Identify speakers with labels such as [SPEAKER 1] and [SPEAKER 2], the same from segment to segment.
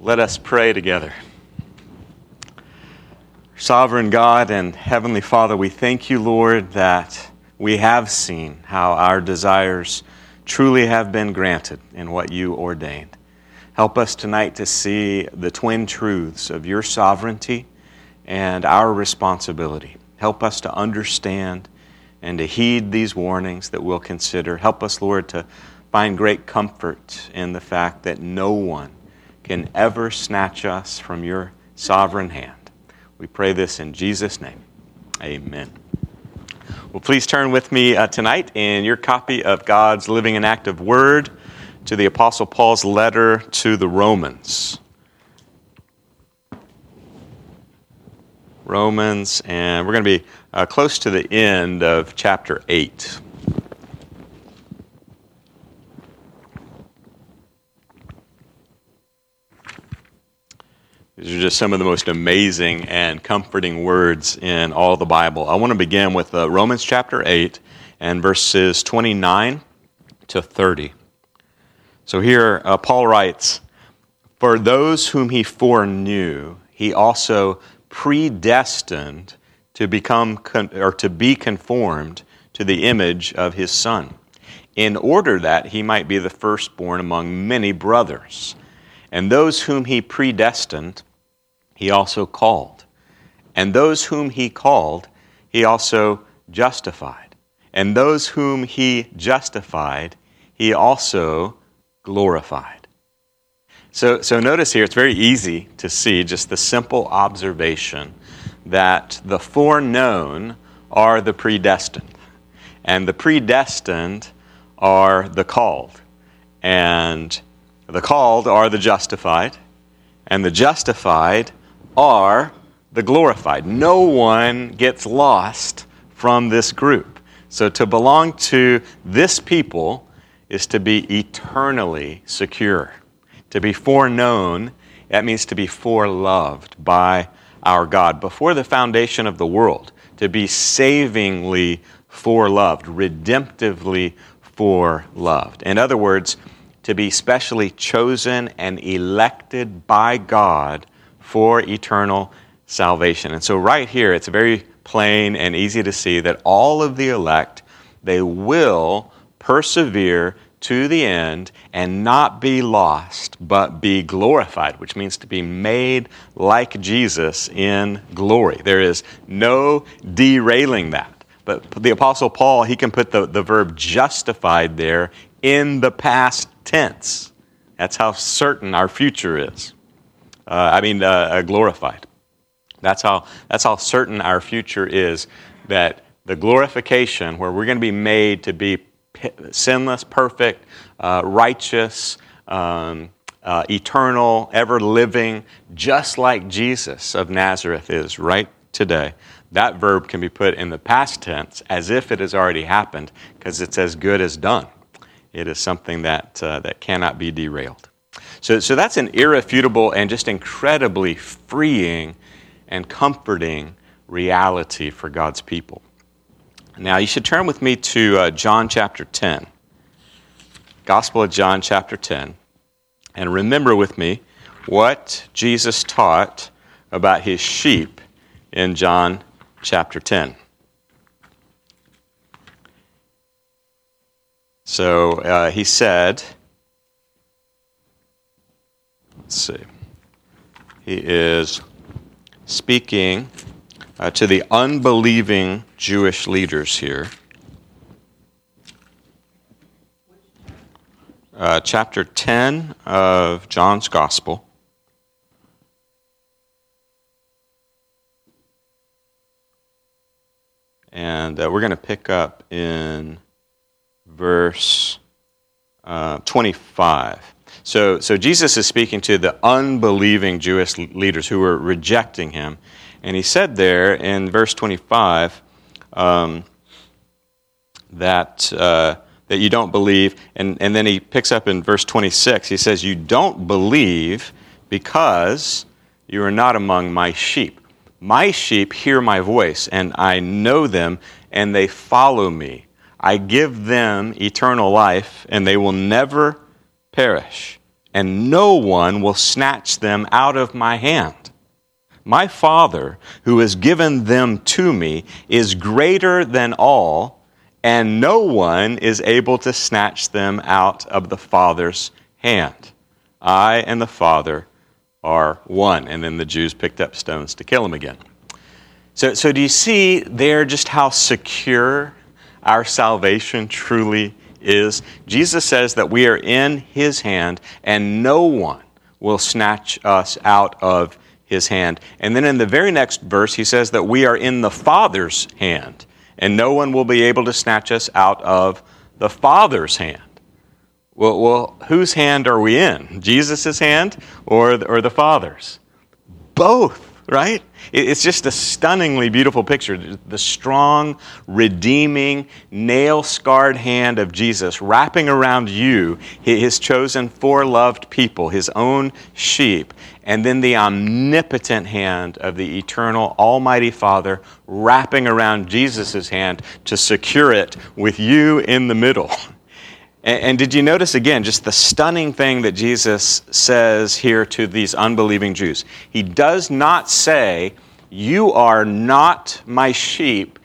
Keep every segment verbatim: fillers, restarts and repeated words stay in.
[SPEAKER 1] Let us pray together. Sovereign God and Heavenly Father, we thank you, Lord, that we have seen how our desires truly have been granted in what you ordained. Help us tonight to see the twin truths of your sovereignty and our responsibility. Help us to understand and to heed these warnings that we'll consider. Help us, Lord, to find great comfort in the fact that no one can ever snatch us from your sovereign hand. We pray this in Jesus' name. Amen. Well, please turn with me uh, tonight in your copy of God's Living and Active Word to the Apostle Paul's letter to the Romans. Romans, and we're going to be uh, close to the end of chapter eight. These are just some of the most amazing and comforting words in all the Bible. I want to begin with uh, Romans chapter eight and verses twenty-nine to thirty. So here uh, Paul writes, "For those whom he foreknew, he also predestined to become con- or to be conformed to the image of his Son, in order that he might be the firstborn among many brothers. And those whom he predestined, he also called. And those whom he called, he also justified. And those whom he justified, he also glorified." So, so notice here, it's very easy to see just the simple observation that the foreknown are the predestined, and the predestined are the called, and the called are the justified, and the justified are the glorified. No one gets lost from this group. So to belong to this people is to be eternally secure. To be foreknown, that means to be foreloved by our God before the foundation of the world. To be savingly foreloved, redemptively foreloved. In other words, to be specially chosen and elected by God for eternal salvation. And so right here, it's very plain and easy to see that all of the elect, they will persevere to the end and not be lost, but be glorified, which means to be made like Jesus in glory. There is no derailing that. But the Apostle Paul, he can put the, the verb justified there in the past tense. That's how certain our future is. Uh, I mean, uh, glorified. That's how, that's how certain our future is, that the glorification, where we're going to be made to be sinless, perfect, uh, righteous, um, uh, eternal, ever-living, just like Jesus of Nazareth is right today. That verb can be put in the past tense as if it has already happened, because it's as good as done. It is something that uh, that cannot be derailed. So, so that's an irrefutable and just incredibly freeing and comforting reality for God's people. Now, you should turn with me to uh, John chapter ten. Gospel of John chapter ten. And remember with me what Jesus taught about his sheep in John chapter ten. So uh, he said, let's see, he is speaking uh, to the unbelieving Jewish leaders here. Uh, chapter ten of John's Gospel. And uh, we're going to pick up in verse uh, twenty-five. So, so Jesus is speaking to the unbelieving Jewish leaders who were rejecting him. And he said there in verse twenty-five um, that uh, that you don't believe. And, and then he picks up in verse twenty-six. He says, "You don't believe because you are not among my sheep. My sheep hear my voice, and I know them, and they follow me. I give them eternal life, and they will never perish, and no one will snatch them out of my hand. My Father, who has given them to me, is greater than all, and no one is able to snatch them out of the Father's hand. I and the Father are one." And then the Jews picked up stones to kill him again. So, so do you see there just how secure our salvation truly is? Jesus says that we are in his hand, and no one will snatch us out of his hand. And then in the very next verse, he says that we are in the Father's hand, and no one will be able to snatch us out of the Father's hand. Well, well whose hand are we in? Jesus' hand or the, or the Father's? Both, right? It's just a stunningly beautiful picture. The strong, redeeming, nail-scarred hand of Jesus wrapping around you, his chosen four loved people, his own sheep, and then the omnipotent hand of the eternal Almighty Father wrapping around Jesus' hand to secure it with you in the middle. And, and did you notice again just the stunning thing that Jesus says here to these unbelieving Jews? He does not say, "You are not my sheep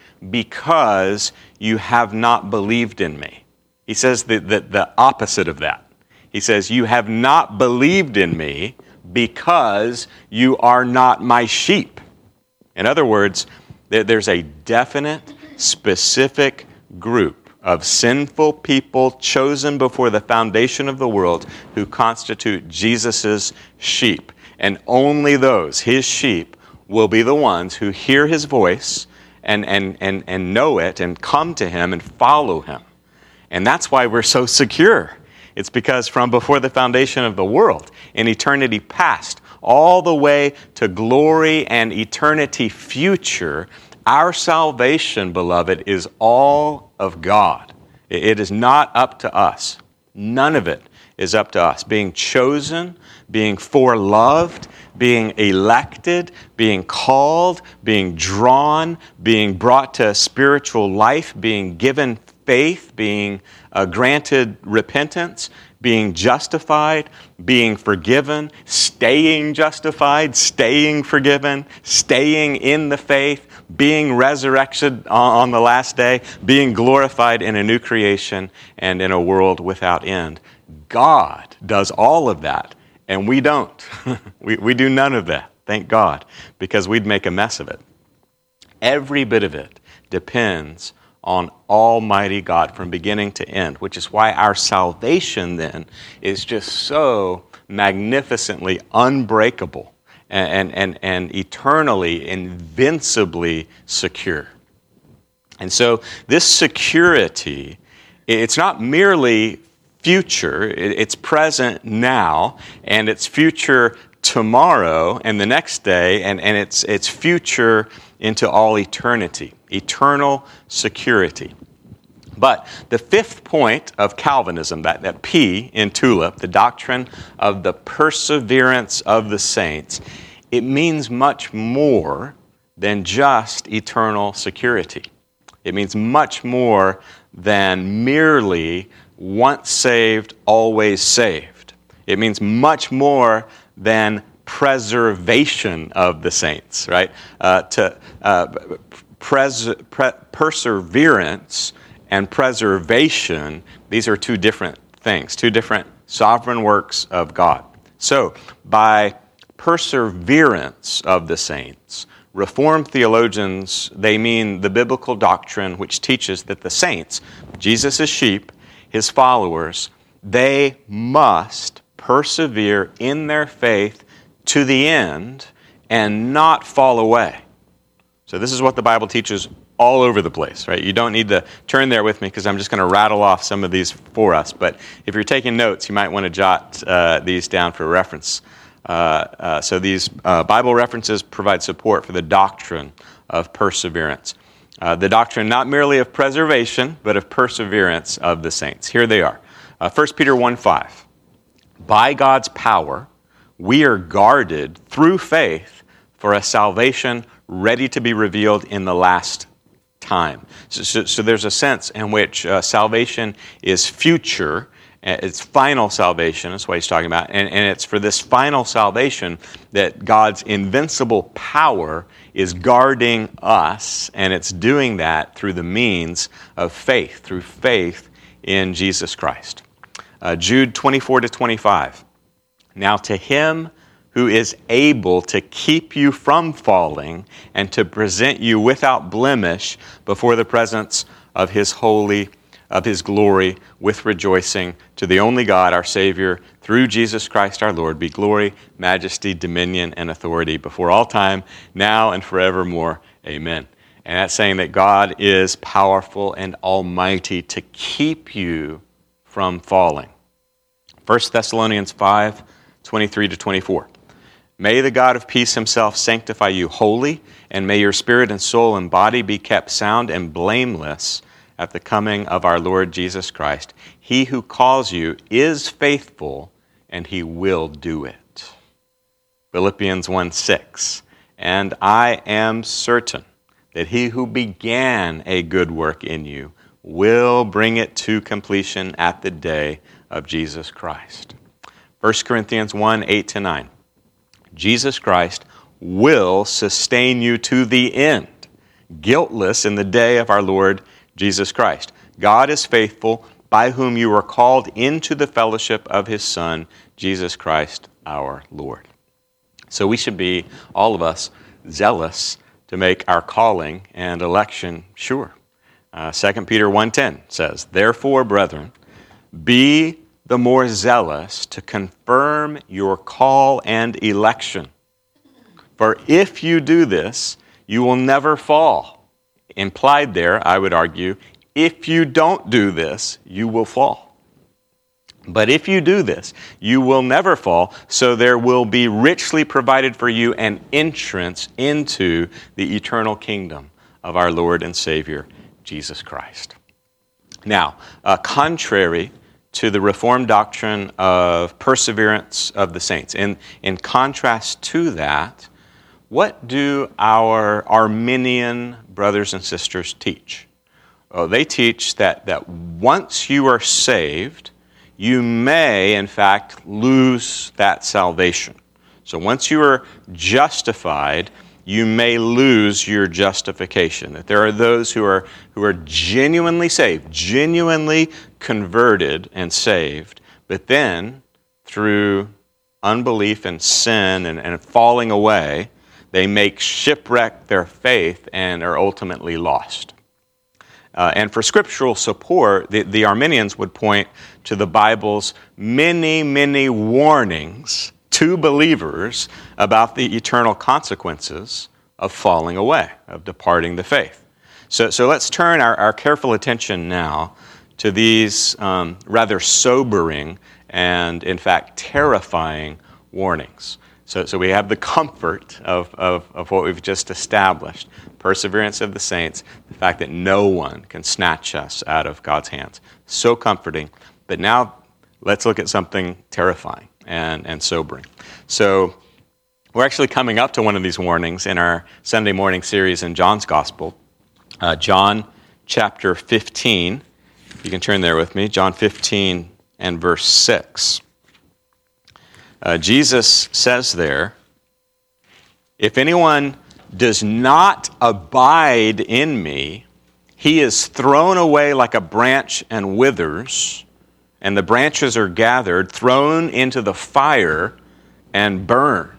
[SPEAKER 1] because you have not believed in me." He says the, the, the opposite of that. He says, "You have not believed in me because you are not my sheep." In other words, there's a definite, specific group of sinful people chosen before the foundation of the world who constitute Jesus' sheep. And only those, his sheep, will be the ones who hear his voice and, and, and, and know it and come to him and follow him. And that's why we're so secure. It's because from before the foundation of the world, in eternity past, all the way to glory and eternity future, our salvation, beloved, is all of God. It is not up to us. None of it is up to us. Being chosen, being foreloved, being elected, being called, being drawn, being brought to spiritual life, being given faith, being uh, granted repentance, being justified, being forgiven, staying justified, staying forgiven, staying in the faith, being resurrected on the last day, being glorified in a new creation and in a world without end. God does all of that, and we don't. we, we do none of that, thank God, because we'd make a mess of it. Every bit of it depends on Almighty God from beginning to end, which is why our salvation then is just so magnificently unbreakable and, and, and eternally, invincibly secure. And so this security, it's not merely future, it's present now, and it's future tomorrow and the next day, and, and it's, it's future into all eternity. Eternal security. But the fifth point of Calvinism, that, that P in TULIP, the doctrine of the perseverance of the saints, it means much more than just eternal security. It means much more than merely once saved, always saved. It means much more than preservation of the saints, right? Uh, to uh, pres- pre- perseverance and preservation, these are two different things, two different sovereign works of God. So, by perseverance of the saints, Reformed theologians, they mean the biblical doctrine which teaches that the saints, Jesus' sheep, his followers, they must persevere in their faith to the end and not fall away. So this is what the Bible teaches all over the place, right? You don't need to turn there with me because I'm just going to rattle off some of these for us. But if you're taking notes, you might want to jot uh, these down for reference. Uh, uh, so these uh, Bible references provide support for the doctrine of perseverance. Uh, the doctrine not merely of preservation, but of perseverance of the saints. Here they are. Uh, First Peter one five. By God's power, we are guarded through faith for a salvation ready to be revealed in the last time. So, so, so there's a sense in which uh, salvation is future It's final salvation, that's what he's talking about. And, and it's for this final salvation that God's invincible power is guarding us, and it's doing that through the means of faith, through faith in Jesus Christ. Uh, Jude twenty-four to twenty-five. Now to him who is able to keep you from falling and to present you without blemish before the presence of his holy, of his glory with rejoicing, to the only God, our Savior, through Jesus Christ our Lord, be glory, majesty, dominion, and authority before all time, now and forevermore. Amen. And that's saying that God is powerful and almighty to keep you from falling. First Thessalonians five, twenty-three to twenty-four. May the God of peace himself sanctify you wholly, and may your spirit and soul and body be kept sound and blameless at the coming of our Lord Jesus Christ. He who calls you is faithful, and he will do it. Philippians one six. And I am certain that he who began a good work in you will bring it to completion at the day of Jesus Christ. First Corinthians one, eight to nine. Jesus Christ will sustain you to the end, guiltless in the day of our Lord Jesus Christ. God is faithful, by whom you are called into the fellowship of his Son, Jesus Christ our Lord. So we should be, all of us, zealous to make our calling and election sure. Uh, Second Peter one ten says, therefore, brethren, be the more zealous to confirm your call and election. For if you do this, you will never fall. Implied there, I would argue, if you don't do this, you will fall. But if you do this, you will never fall, so there will be richly provided for you an entrance into the eternal kingdom of our Lord and Savior, Jesus Christ. Now, uh, contrary to the Reformed doctrine of perseverance of the saints, in, in contrast to that, what do our Arminian brothers and sisters teach? Oh, they teach that, that once you are saved, you may, in fact, lose that salvation. So once you are justified, you may lose your justification. That there are those who are who are genuinely saved, genuinely converted and saved, but then through unbelief and sin and, and falling away, they make shipwreck their faith and are ultimately lost. Uh, and for scriptural support, the, the Arminians would point to the Bible's many, many warnings to believers about the eternal consequences of falling away, of departing the faith. So, so let's turn our, our careful attention now to these um, rather sobering and, in fact, terrifying warnings. So, so we have the comfort of, of, of what we've just established, perseverance of the saints, the fact that no one can snatch us out of God's hands. So comforting. But now let's look at something terrifying and, and sobering. So we're actually coming up to one of these warnings in our Sunday morning series in John's Gospel. Uh, John chapter fifteen. You can turn there with me. John fifteen and verse six. Uh, Jesus says there, if anyone does not abide in me, he is thrown away like a branch and withers, and the branches are gathered, thrown into the fire, and burned.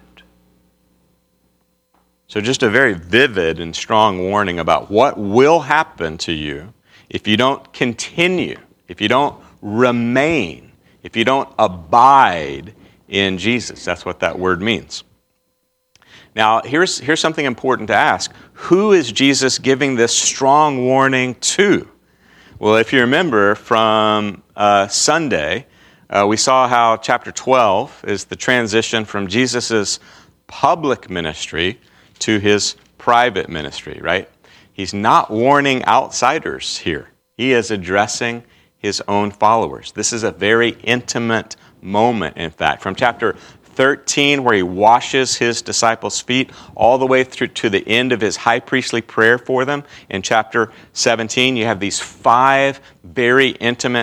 [SPEAKER 1] So just a very vivid and strong warning about what will happen to you if you don't continue, if you don't remain, if you don't abide in Jesus. That's what that word means. Now, here's, here's something important to ask. Who is Jesus giving this strong warning to? Well, if you remember from uh, Sunday, uh, we saw how chapter twelve is the transition from Jesus' public ministry to his private ministry, right? He's not warning outsiders here. He is addressing his own followers. This is a very intimate moment, in fact. From chapter thirteen, where he washes his disciples' feet, all the way through to the end of his high priestly prayer for them. In chapter seventeen, you have these five very intimate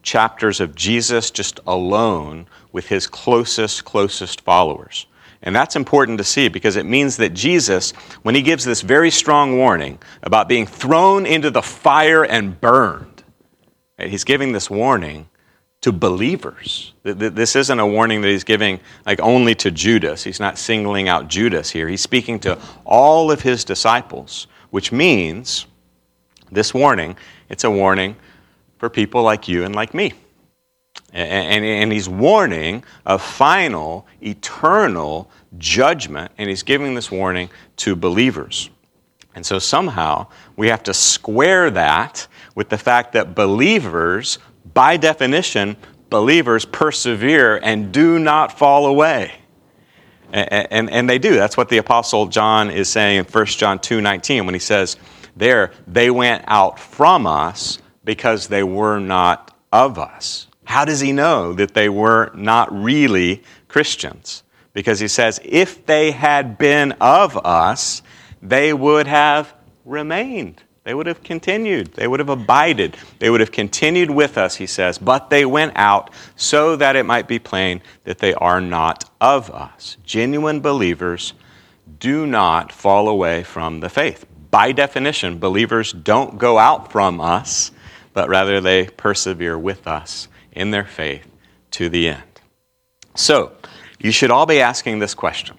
[SPEAKER 1] chapters of Jesus just alone with his closest, closest followers. And that's important to see because it means that Jesus, when he gives this very strong warning about being thrown into the fire and burned, he's giving this warning to believers. This isn't a warning that he's giving like only to Judas. He's not singling out Judas here. He's speaking to all of his disciples, which means this warning, it's a warning for people like you and like me. And, and, and he's warning of final, eternal judgment, and he's giving this warning to believers. And so somehow we have to square that with the fact that believers, by definition, believers persevere and do not fall away. And, and, and they do. That's what the Apostle John is saying in First John two nineteen when he says, there, they went out from us because they were not of us. How does he know that they were not really Christians? Because he says, if they had been of us, they would have remained. They would have continued. They would have abided. They would have continued with us, he says, but they went out so that it might be plain that they are not of us. Genuine believers do not fall away from the faith. By definition, believers don't go out from us, but rather they persevere with us in their faith to the end. So, you should all be asking this question.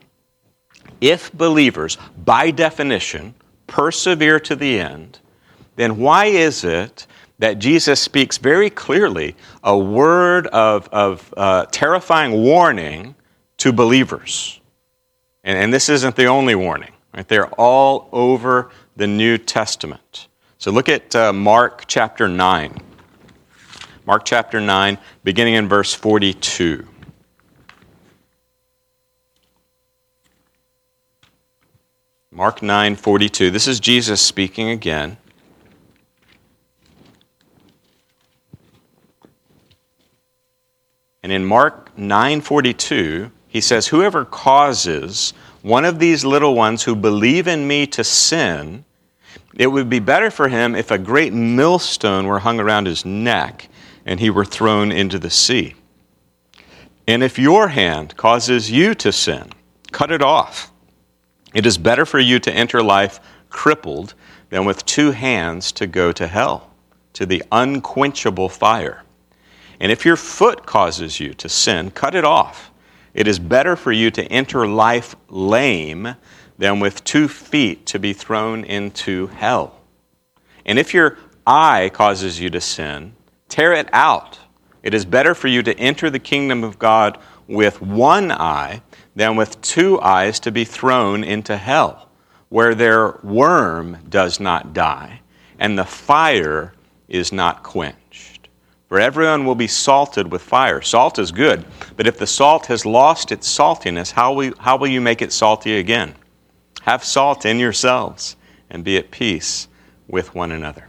[SPEAKER 1] If believers, by definition, persevere to the end, then why is it that Jesus speaks very clearly a word of, of uh, terrifying warning to believers? And, and this isn't the only warning. Right? They're all over the New Testament. So look at uh, Mark chapter nine. Mark chapter nine, beginning in verse forty-two. Mark nine forty-two. This is Jesus speaking again. And in Mark nine forty-two, he says, whoever causes one of these little ones who believe in me to sin, it would be better for him if a great millstone were hung around his neck and he were thrown into the sea. And if your hand causes you to sin, cut it off. It is better for you to enter life crippled than with two hands to go to hell, to the unquenchable fire. And if your foot causes you to sin, cut it off. It is better for you to enter life lame than with two feet to be thrown into hell. And if your eye causes you to sin, tear it out. It is better for you to enter the kingdom of God with one eye than with two eyes to be thrown into hell, where their worm does not die and the fire is not quenched. For everyone will be salted with fire. Salt is good, but if the salt has lost its saltiness, how will, how will you make it salty again? Have salt in yourselves and be at peace with one another.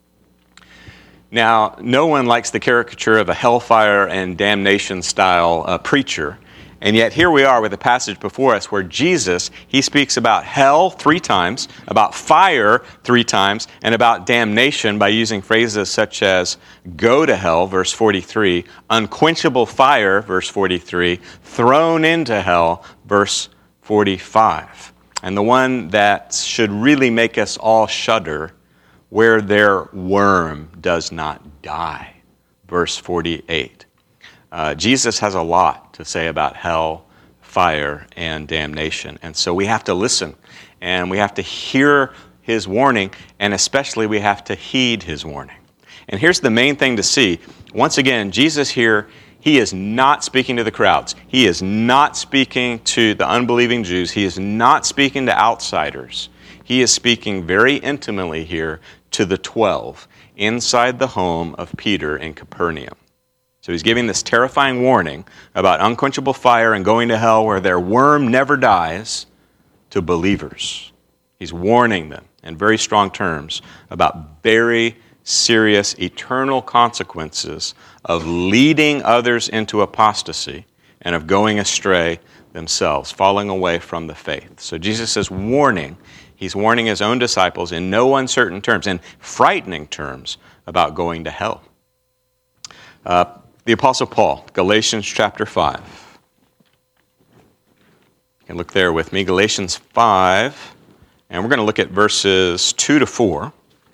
[SPEAKER 1] Now, no one likes the caricature of a hellfire and damnation style uh, preacher. And yet here we are with a passage before us where Jesus, he speaks about hell three times, about fire three times, and about damnation by using phrases such as go to hell, verse forty-three, unquenchable fire, verse forty-three, thrown into hell, verse forty-five. And the one that should really make us all shudder, where their worm does not die, verse forty-eight. Uh, Jesus has a lot to say about hell, fire, and damnation. And so we have to listen, and we have to hear his warning, and especially we have to heed his warning. And here's the main thing to see. Once again, Jesus here, he is not speaking to the crowds. He is not speaking to the unbelieving Jews. He is not speaking to outsiders. He is speaking very intimately here to the twelve inside the home of Peter in Capernaum. So he's giving this terrifying warning about unquenchable fire and going to hell where their worm never dies to believers. He's warning them in very strong terms about very serious eternal consequences of leading others into apostasy and of going astray themselves, falling away from the faith. So Jesus is warning. He's warning his own disciples in no uncertain terms, in frightening terms, about going to hell. Uh, the Apostle Paul, Galatians chapter five. You can look there with me, Galatians five, and we're going to look at verses two to four.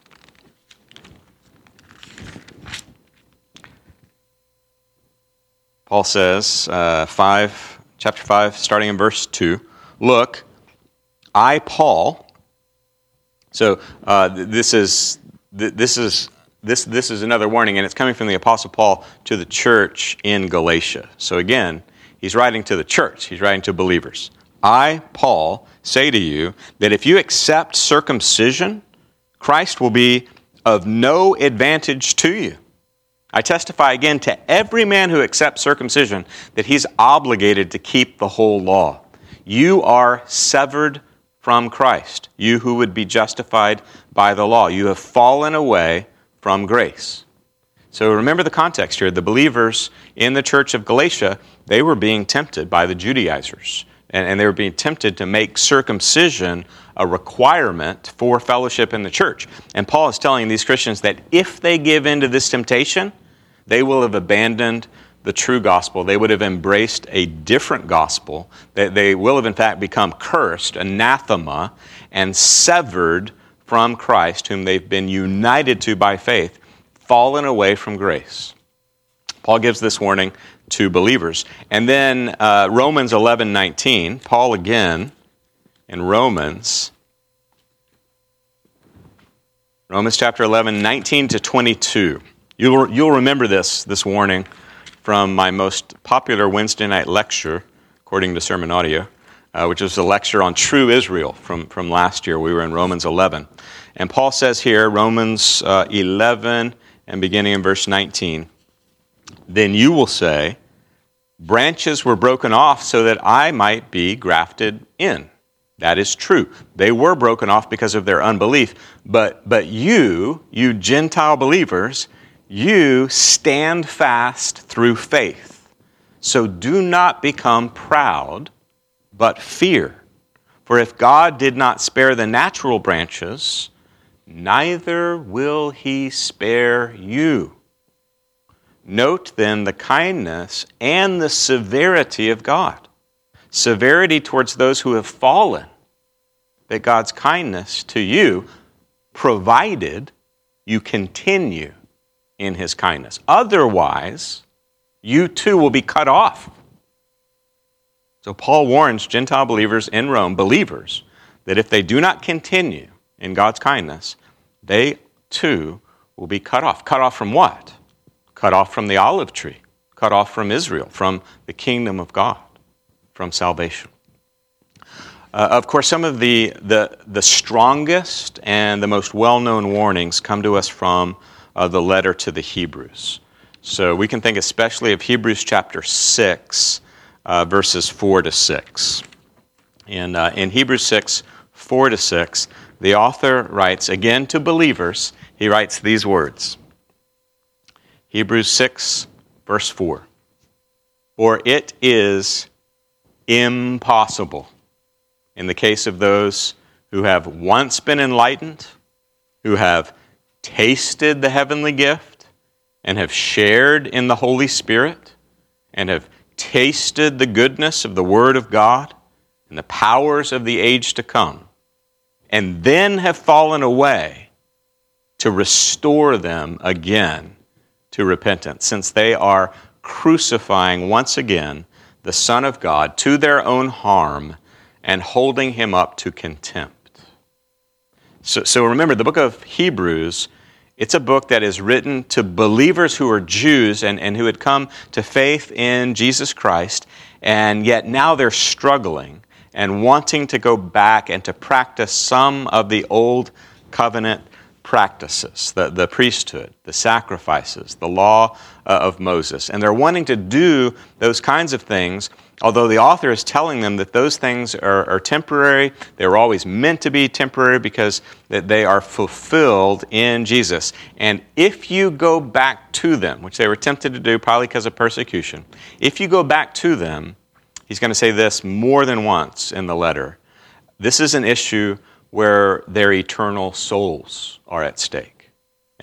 [SPEAKER 1] Paul says, uh, five, chapter five, starting in verse two, "Look, I, Paul," so uh, this is this is this this is another warning, and it's coming from the Apostle Paul to the church in Galatia. So again, he's writing to the church. He's writing to believers. "I, Paul, say to you that if you accept circumcision, Christ will be of no advantage to you. I testify again to every man who accepts circumcision that he's obligated to keep the whole law. You are severed from Christ, you who would be justified by the law. You have fallen away from grace." So remember the context here. The believers in the church of Galatia, they were being tempted by the Judaizers, and, and they were being tempted to make circumcision a requirement for fellowship in the church. And Paul is telling these Christians that if they give in to this temptation, they will have abandoned the true gospel. They would have embraced a different gospel. They, they will have, in fact, become cursed, anathema, and severed from Christ, whom they've been united to by faith, fallen away from grace. Paul gives this warning to believers. And then uh, Romans eleven nineteen, Paul again in Romans, Romans chapter eleven, nineteen to twenty-two. You'll, you'll remember this, this warning from my most popular Wednesday night lecture, according to Sermon Audio, uh, which was a lecture on true Israel from, from last year. We were in Romans eleven. And Paul says here, Romans uh, eleven, and beginning in verse nineteen, "Then you will say, branches were broken off so that I might be grafted in. That is true. They were broken off because of their unbelief. But, but you, you Gentile believers, you stand fast through faith. So do not become proud, but fear. For if God did not spare the natural branches, neither will he spare you. Note then the kindness and the severity of God. Severity towards those who have fallen, but God's kindness to you, provided you continue in his kindness. Otherwise, you too will be cut off." So Paul warns Gentile believers in Rome, believers, that if they do not continue in God's kindness, they too will be cut off. Cut off from what? Cut off from the olive tree. Cut off from Israel, from the kingdom of God, from salvation. Uh, of course, some of the, the, the strongest and the most well-known warnings come to us from uh, the letter to the Hebrews. So we can think especially of Hebrews chapter six, uh, verses four to six. In, uh, in Hebrews six, four to six, the author writes, again to believers, he writes these words. Hebrews six, verse four. "For it is impossible in the case of those who have once been enlightened, who have tasted the heavenly gift, and have shared in the Holy Spirit, and have tasted the goodness of the Word of God and the powers of the age to come, and then have fallen away, to restore them again to repentance, since they are crucifying once again the Son of God to their own harm and holding him up to contempt." So, so remember, the book of Hebrews, it's a book that is written to believers who are Jews and, and who had come to faith in Jesus Christ, and yet now they're struggling and wanting to go back and to practice some of the old covenant practices, the, the priesthood, the sacrifices, the law uh, of Moses. And they're wanting to do those kinds of things, although the author is telling them that those things are, are temporary. They were always meant to be temporary because that they are fulfilled in Jesus. And if you go back to them, which they were tempted to do probably because of persecution, if you go back to them, he's going to say this more than once in the letter, this is an issue where their eternal souls are at stake.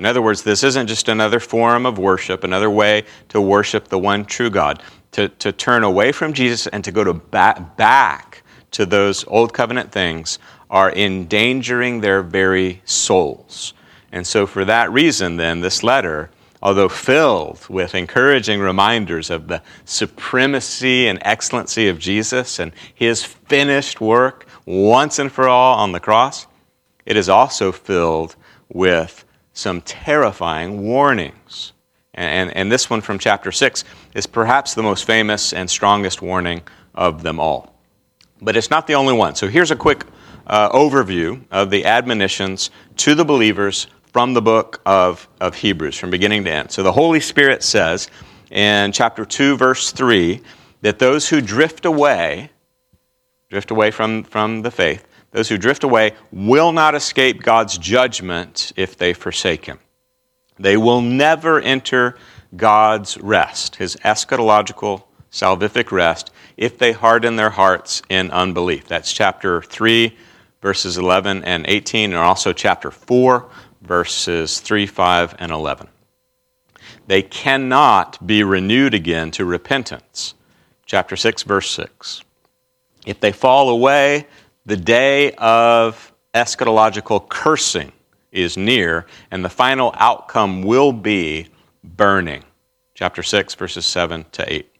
[SPEAKER 1] In other words, this isn't just another form of worship, another way to worship the one true God. To, to turn away from Jesus and to go to back, back to those old covenant things are endangering their very souls. And so for that reason, then, this letter, although filled with encouraging reminders of the supremacy and excellency of Jesus and his finished work once and for all on the cross, it is also filled with some terrifying warnings. And, and this one from chapter six is perhaps the most famous and strongest warning of them all. But it's not the only one. So here's a quick uh, overview of the admonitions to the believers from the book of, of Hebrews, from beginning to end. So the Holy Spirit says in chapter two, verse three, that those who drift away, drift away from, from the faith, those who drift away will not escape God's judgment if they forsake him. They will never enter God's rest, his eschatological, salvific rest, if they harden their hearts in unbelief. That's chapter three, verses eleven and eighteen, and also chapter four, verses three, five, and eleven. They cannot be renewed again to repentance. Chapter six, verse six. If they fall away, the day of eschatological cursing is near, and the final outcome will be burning. Chapter six, verses seven to eight.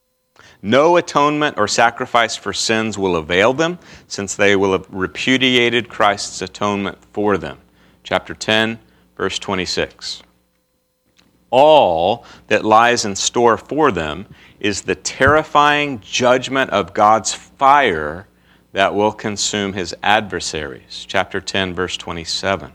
[SPEAKER 1] No atonement or sacrifice for sins will avail them, since they will have repudiated Christ's atonement for them. Chapter ten, verse twenty-six. All that lies in store for them is the terrifying judgment of God's fire that will consume his adversaries. Chapter ten, verse twenty-seven.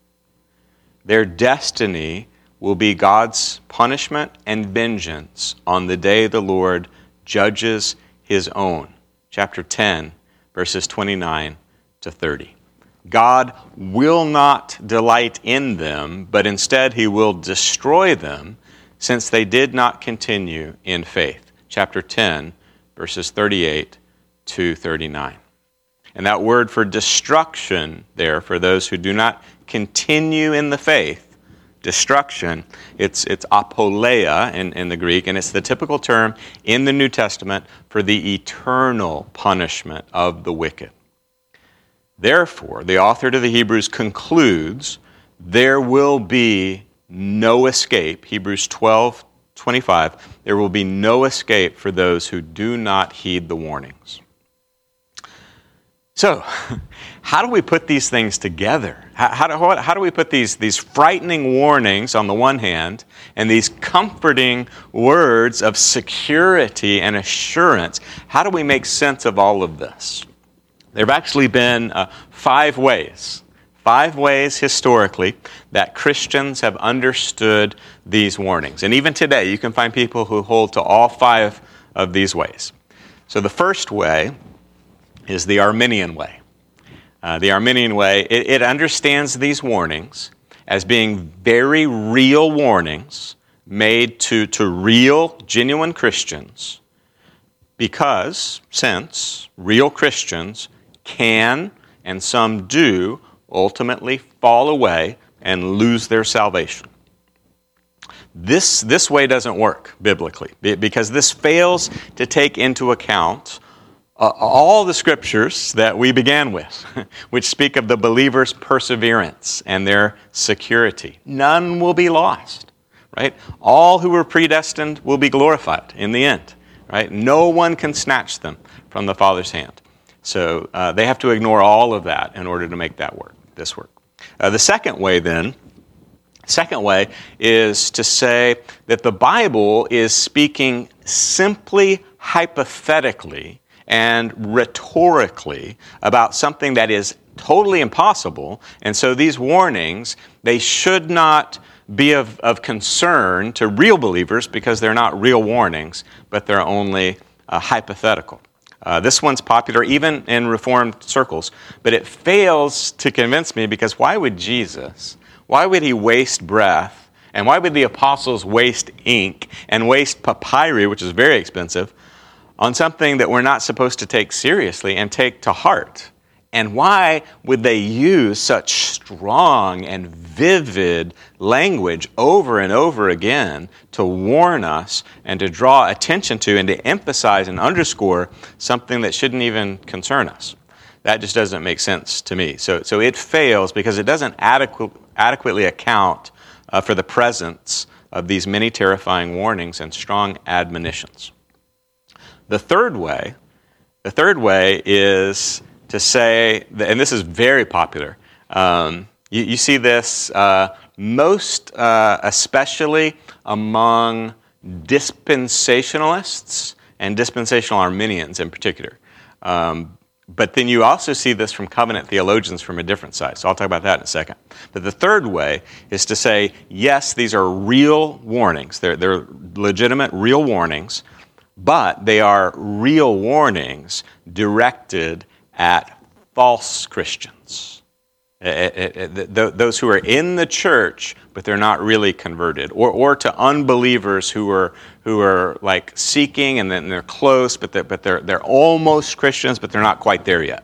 [SPEAKER 1] Their destiny will be God's punishment and vengeance on the day the Lord judges his own. Chapter ten, verses twenty-nine to thirty. God will not delight in them, but instead he will destroy them, since they did not continue in faith. Chapter ten, verses thirty-eight to thirty-nine. And that word for destruction there, for those who do not continue in the faith, destruction, it's it's apoleia in, in the Greek, and it's the typical term in the New Testament for the eternal punishment of the wicked. Therefore, the author to the Hebrews concludes, there will be no escape, Hebrews twelve twenty-five, there will be no escape for those who do not heed the warnings. So, how do we put these things together? How, how, do, how do we put these, these frightening warnings on the one hand and these comforting words of security and assurance? How do we make sense of all of this? There have actually been uh, five ways, five ways historically that Christians have understood these warnings. And even today, you can find people who hold to all five of these ways. So the first way is the Arminian way. Uh, the Arminian way, it, it understands these warnings as being very real warnings made to, to real, genuine Christians, because, since real Christians can, and some do, ultimately fall away and lose their salvation. This, this way doesn't work biblically, because this fails to take into account Uh, all the scriptures that we began with, which speak of the believer's perseverance and their security. None will be lost, right? All who were predestined will be glorified in the end, right? No one can snatch them from the Father's hand. So uh, they have to ignore all of that in order to make that work, this work. Uh, the second way then, second way is to say that the Bible is speaking simply hypothetically and rhetorically about something that is totally impossible. And so these warnings, they should not be of, of concern to real believers because they're not real warnings, but they're only uh, hypothetical. Uh, this one's popular even in Reformed circles, but it fails to convince me because why would Jesus, why would he waste breath, and why would the apostles waste ink and waste papyri, which is very expensive, on something that we're not supposed to take seriously and take to heart And why would they use such strong and vivid language over and over again to warn us and to draw attention to and to emphasize and underscore something that shouldn't even concern us? That just doesn't make sense to me. So, so it fails because it doesn't adequ- adequately account uh, for the presence of these many terrifying warnings and strong admonitions. The third way, the third way is to say, that, and this is very popular. Um, you, you see this uh, most uh, especially among dispensationalists and dispensational Arminians in particular. Um, but then you also see this from covenant theologians from a different side. So I'll talk about that in a second. But the third way is to say, yes, these are real warnings. They're, they're legitimate, real warnings, but they are real warnings directed at false Christians, those who are in the church, but they're not really converted, or or to unbelievers who are who are like seeking and then they're close, but they're, but they're they're almost Christians, but they're not quite there yet.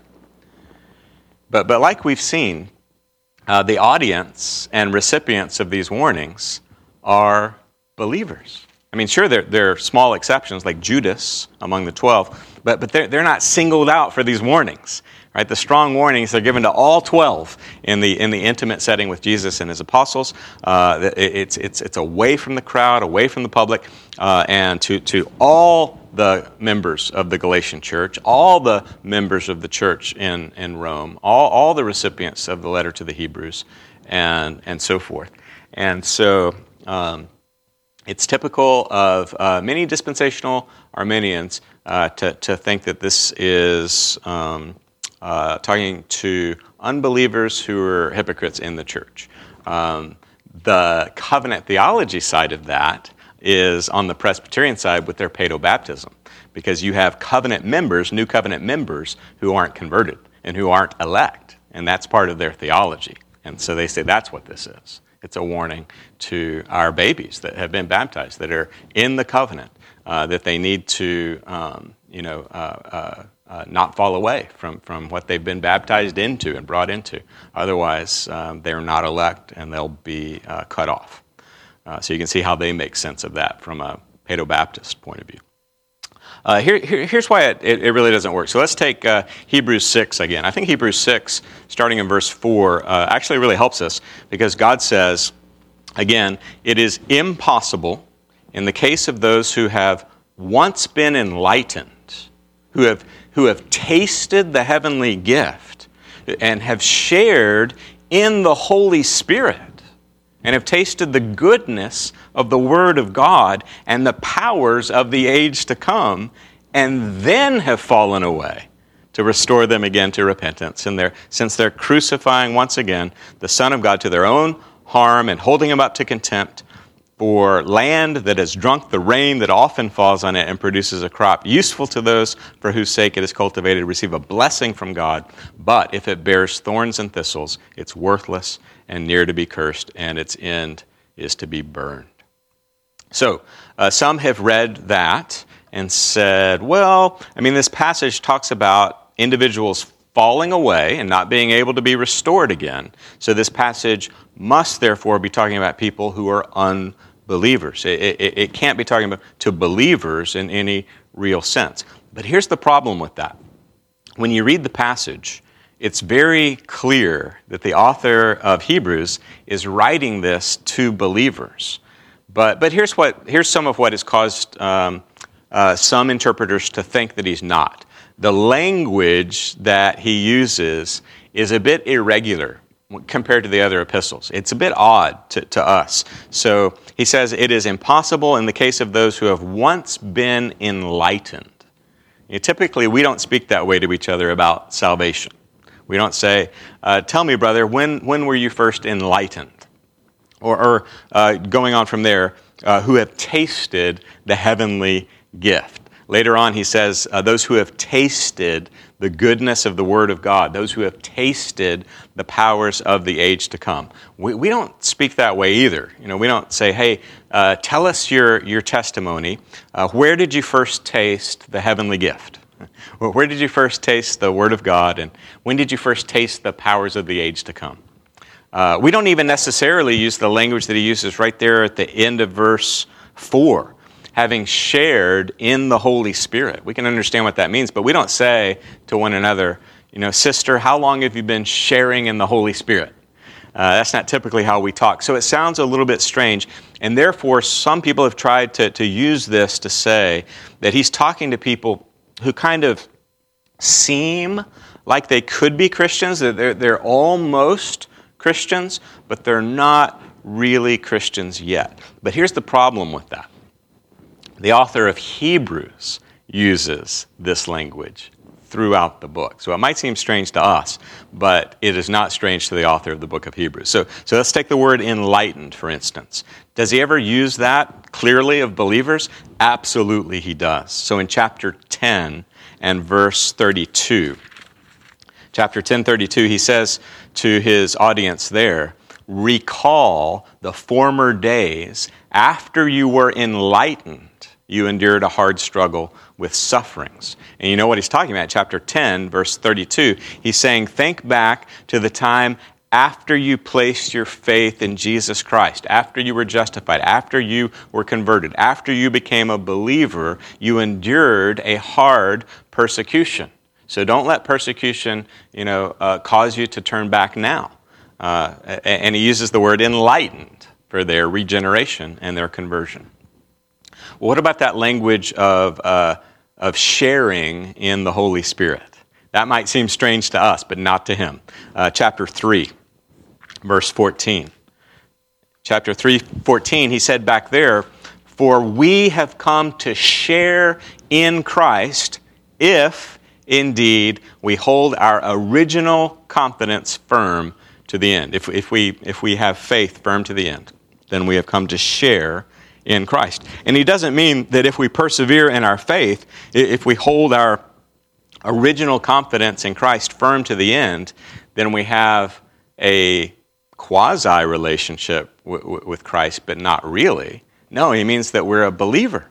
[SPEAKER 1] But but like we've seen, uh, the audience and recipients of these warnings are believers. I mean, sure, there, there are small exceptions like Judas among the twelve, but, but they're, they're not singled out for these warnings. Right? The strong warnings are given to all twelve in the in the intimate setting with Jesus and his apostles. Uh, it, it's it's it's away from the crowd, away from the public, uh, and to to all the members of the Galatian church, all the members of the church in in Rome, all all the recipients of the letter to the Hebrews, and and so forth. And so. Um, It's typical of uh, many dispensational Arminians uh, to, to think that this is um, uh, talking to unbelievers who are hypocrites in the church. Um, the covenant theology side of that is on the Presbyterian side with their paedobaptism, because you have covenant members, new covenant members, who aren't converted and who aren't elect, and that's part of their theology. And so they say that's what this is. It's a warning to our babies that have been baptized, that are in the covenant, uh, that they need to, um, you know, uh, uh, uh, not fall away from, from what they've been baptized into and brought into. Otherwise, um, they're not elect and they'll be uh, cut off. Uh, so you can see how they make sense of that from a Paedobaptist point of view. Uh, here, here, here's why it, it, it really doesn't work. So let's take uh, Hebrews six again. I think Hebrews six, starting in verse four, uh, actually really helps us, because God says, again, it is impossible in the case of those who have once been enlightened, who have, who have tasted the heavenly gift and have shared in the Holy Spirit, and have tasted the goodness of the Word of God and the powers of the age to come, and then have fallen away, to restore them again to repentance. And they're, since they're crucifying once again the Son of God to their own harm and holding him up to contempt for land that has drunk the rain that often falls on it and produces a crop useful to those for whose sake it is cultivated, receive a blessing from God. But if it bears thorns and thistles, it's worthless and near to be cursed, and its end is to be burned. So, uh, some have read that and said, well, I mean, this passage talks about individuals falling away and not being able to be restored again. So this passage must therefore be talking about people who are unbelievers. It, it, it can't be talking about to believers in any real sense. But here's the problem with that. When you read the passage, it's very clear that the author of Hebrews is writing this to believers. But but here's what here's some of what has caused um, uh, some interpreters to think that he's not. The language that he uses is a bit irregular compared to the other epistles. It's a bit odd to, to us. So he says it is impossible in the case of those who have once been enlightened. You know, typically, we don't speak that way to each other about salvation. We don't say, uh, tell me, brother, when, when were you first enlightened? Or, or uh, going on from there, uh, who have tasted the heavenly gift. Later on, he says, uh, those who have tasted the goodness of the Word of God, those who have tasted the powers of the age to come. We, we don't speak that way either. You know, we don't say, hey, uh, tell us your, your testimony. Uh, where did you first taste the heavenly gift? Well, where did you first taste the Word of God, and when did you first taste the powers of the age to come? Uh, we don't even necessarily use the language that he uses right there at the end of verse four, having shared in the Holy Spirit. We can understand what that means, but we don't say to one another, you know, sister, how long have you been sharing in the Holy Spirit? Uh, that's not typically how we talk. So it sounds a little bit strange, and therefore some people have tried to, to use this to say that he's talking to people who kind of seem like they could be Christians, that they're, they're almost Christians, but they're not really Christians yet. But here's the problem with that. The author of Hebrews uses this language throughout the book. So it might seem strange to us, but it is not strange to the author of the book of Hebrews. So, so let's take the word enlightened, for instance. Does he ever use that clearly of believers? Absolutely he does. So in chapter ten and verse thirty-two, chapter ten, thirty-two, he says to his audience there, recall the former days after you were enlightened, you endured a hard struggle with sufferings. And you know what he's talking about? Chapter ten, verse thirty-two, he's saying, think back to the time after you placed your faith in Jesus Christ, after you were justified, after you were converted, after you became a believer, you endured a hard persecution. So don't let persecution, you know, uh, cause you to turn back now. Uh, and he uses the word enlightened for their regeneration and their conversion. Well, what about that language of uh, of sharing in the Holy Spirit? That might seem strange to us, but not to him. Uh, chapter three, verse fourteen. Chapter three, fourteen, he said back there, for we have come to share in Christ if, indeed, we hold our original confidence firm to the end. If, if we if we have faith firm to the end, then we have come to share in Christ. And he doesn't mean that if we persevere in our faith, if we hold our original confidence in Christ firm to the end, then we have a quasi-relationship w- w- with Christ, but not really. No, he means that we're a believer.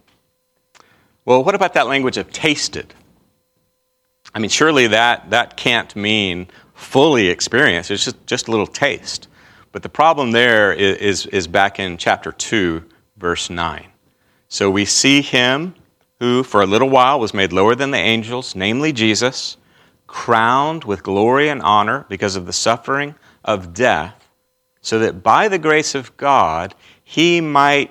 [SPEAKER 1] Well, what about that language of tasted? I mean, surely that, that can't mean fully experienced. It's just, just a little taste. But the problem there is, is, is back in chapter two, verse nine. So we see him who for a little while was made lower than the angels, namely Jesus, crowned with glory and honor because of the suffering of death, so that by the grace of God he might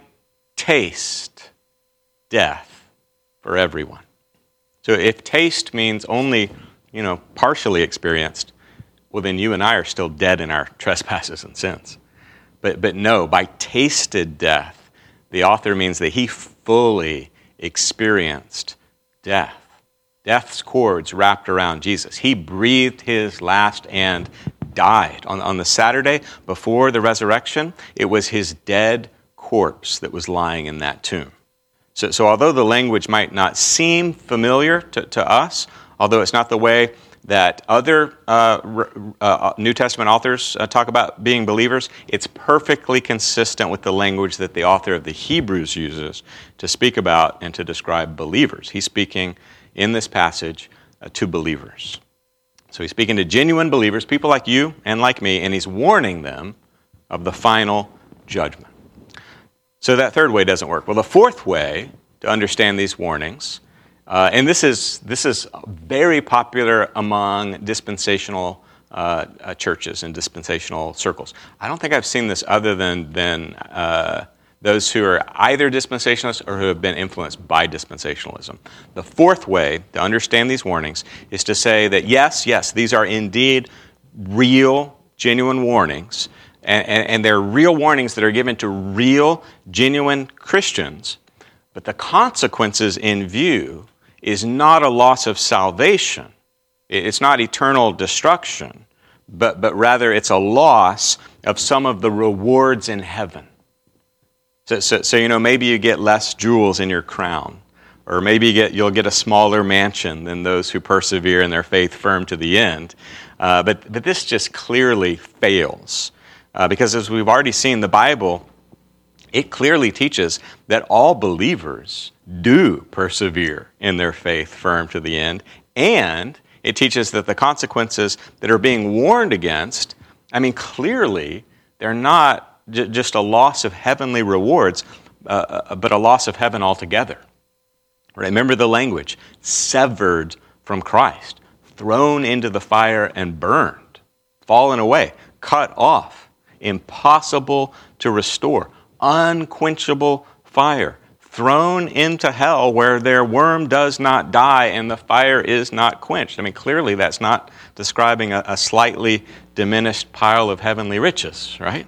[SPEAKER 1] taste death for everyone. So if taste means only, you know, partially experienced, well then you and I are still dead in our trespasses and sins. But but no, by tasted death, the author means that he fully experienced death. Death's cords wrapped around Jesus. He breathed his last and died. On, on the Saturday before the resurrection, it was his dead corpse that was lying in that tomb. So, so although the language might not seem familiar to, to us, although it's not the way that other uh, uh, New Testament authors uh, talk about being believers, it's perfectly consistent with the language that the author of the Hebrews uses to speak about and to describe believers. He's speaking in this passage uh, to believers. So he's speaking to genuine believers, people like you and like me, and he's warning them of the final judgment. So that third way doesn't work. Well, the fourth way to understand these warnings, Uh, and this is this is very popular among dispensational uh, uh, churches and dispensational circles. I don't think I've seen this other than than uh, those who are either dispensationalists or who have been influenced by dispensationalism. The fourth way to understand these warnings is to say that yes, yes, these are indeed real, genuine warnings, and, and, and they're real warnings that are given to real, genuine Christians, but the consequences in view is not a loss of salvation. It's not eternal destruction, but, but rather it's a loss of some of the rewards in heaven. So, so, so, you know, maybe you get less jewels in your crown, or maybe you get, you'll get a smaller mansion than those who persevere in their faith firm to the end. Uh, but, but this just clearly fails. Uh, because as we've already seen, the Bible it clearly teaches that all believers do persevere in their faith firm to the end, and it teaches that the consequences that are being warned against, I mean, clearly they're not j- just a loss of heavenly rewards, uh, but a loss of heaven altogether. Remember the language, severed from Christ, thrown into the fire and burned, fallen away, cut off, impossible to restore, unquenchable fire, thrown into hell where their worm does not die and the fire is not quenched. I mean, clearly that's not describing a, a slightly diminished pile of heavenly riches, right?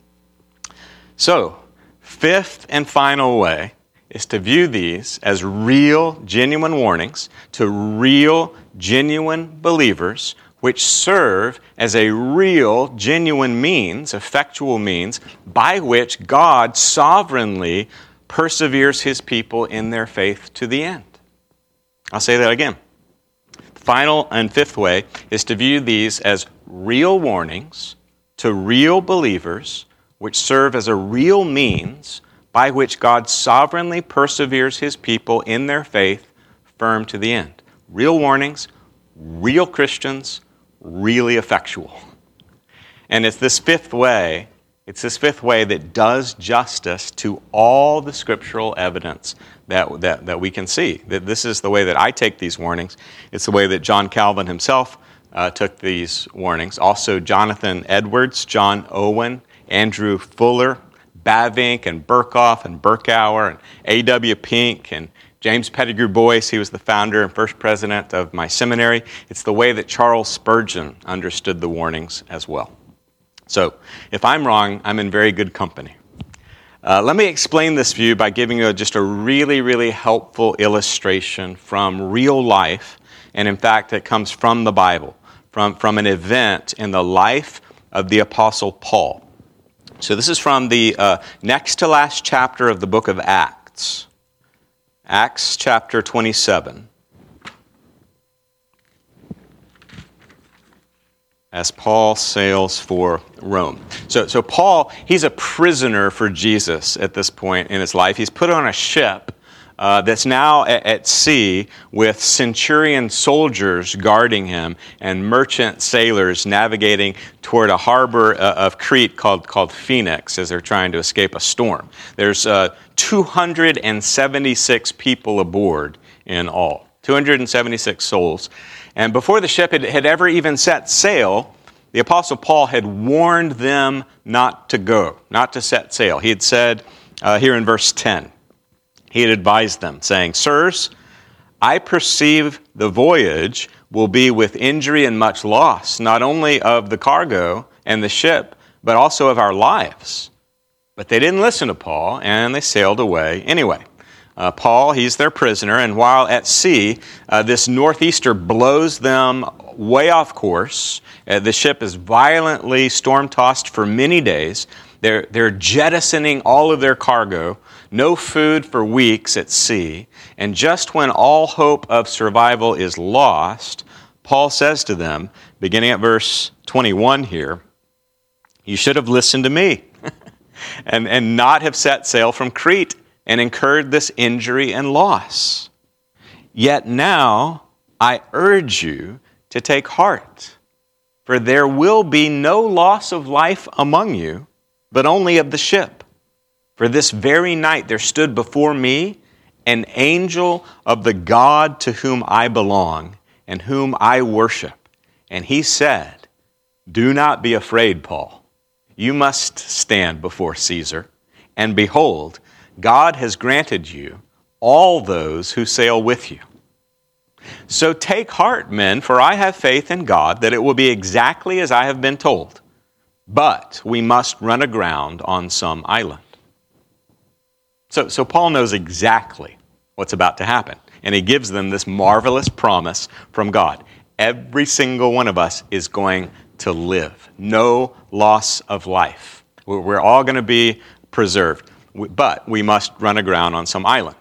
[SPEAKER 1] So, fifth and final way is to view these as real, genuine warnings to real, genuine believers, which serve as a real, genuine means, effectual means, by which God sovereignly perseveres his people in their faith to the end. I'll say that again. The final and fifth way is to view these as real warnings to real believers, which serve as a real means by which God sovereignly perseveres his people in their faith firm to the end. Real warnings, real Christians, really effectual. And it's this fifth way, it's this fifth way that does justice to all the scriptural evidence that, that, that we can see. That this is the way that I take these warnings. It's the way that John Calvin himself uh, took these warnings. Also Jonathan Edwards, John Owen, Andrew Fuller, Bavinck and Burkhoff and Berkouwer and A W Pink and James Pettigrew Boyce. He was the founder and first president of my seminary. It's the way that Charles Spurgeon understood the warnings as well. So, if I'm wrong, I'm in very good company. Uh, let me explain this view by giving you just a really, really helpful illustration from real life, and in fact, it comes from the Bible, from, from an event in the life of the Apostle Paul. So this is from the uh, next to last chapter of the book of Acts. Acts chapter twenty-seven. As Paul sails for Rome. So, so Paul, he's a prisoner for Jesus at this point in his life. He's put on a ship uh, that's now at, at sea with centurion soldiers guarding him and merchant sailors navigating toward a harbor uh, of Crete called, called Phoenix as they're trying to escape a storm. There's uh, two hundred seventy-six people aboard in all, two hundred seventy-six souls. And before the ship had, had ever even set sail, the Apostle Paul had warned them not to go, not to set sail. He had said uh, here in verse ten, he had advised them, saying, "Sirs, I perceive the voyage will be with injury and much loss, not only of the cargo and the ship, but also of our lives." But they didn't listen to Paul, and they sailed away anyway. Uh, Paul, he's their prisoner, and while at sea, uh, this northeaster blows them way off course. Uh, the ship is violently storm-tossed for many days. They're, they're jettisoning all of their cargo, no food for weeks at sea, and just when all hope of survival is lost, Paul says to them, beginning at verse twenty-one here, "You should have listened to me and, and not have set sail from Crete and incurred this injury and loss. Yet now I urge you to take heart, for there will be no loss of life among you, but only of the ship. For this very night there stood before me an angel of the God to whom I belong and whom I worship. And he said, 'Do not be afraid, Paul. You must stand before Caesar. And behold, God has granted you all those who sail with you. So take heart, men, for I have faith in God that it will be exactly as I have been told. But we must run aground on some island.'" So, so Paul knows exactly what's about to happen. And he gives them this marvelous promise from God. Every single one of us is going to live. No loss of life. We're all going to be preserved. But we must run aground on some island.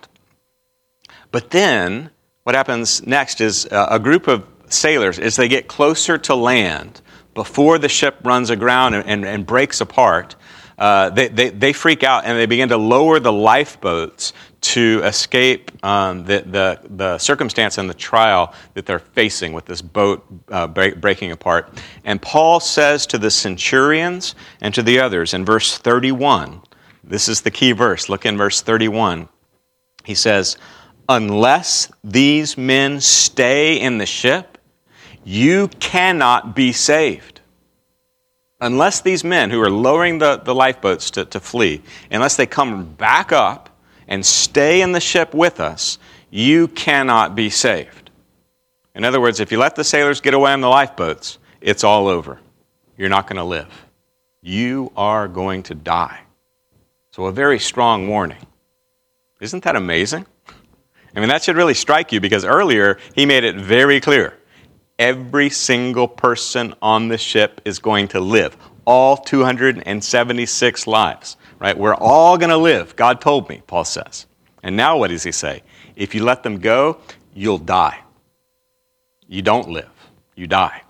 [SPEAKER 1] But then, what happens next is a group of sailors, as they get closer to land, before the ship runs aground and, and, and breaks apart, uh, they, they, they freak out and they begin to lower the lifeboats to escape um, the, the, the circumstance and the trial that they're facing with this boat uh, break, breaking apart. And Paul says to the centurions and to the others in verse thirty-one, this is the key verse, look in verse thirty-one. He says, unless these men stay in the ship, you cannot be saved. Unless these men who are lowering the, the lifeboats to, to flee, unless they come back up and stay in the ship with us, you cannot be saved. In other words, if you let the sailors get away on the lifeboats, it's all over. You're not going to live. You are going to die. So a very strong warning. Isn't that amazing? I mean, that should really strike you because earlier he made it very clear. Every single person on the ship is going to live. All two hundred seventy-six lives. Right? We're all going to live. God told me, Paul says. And now what does he say? If you let them go, you'll die. You don't live. You die.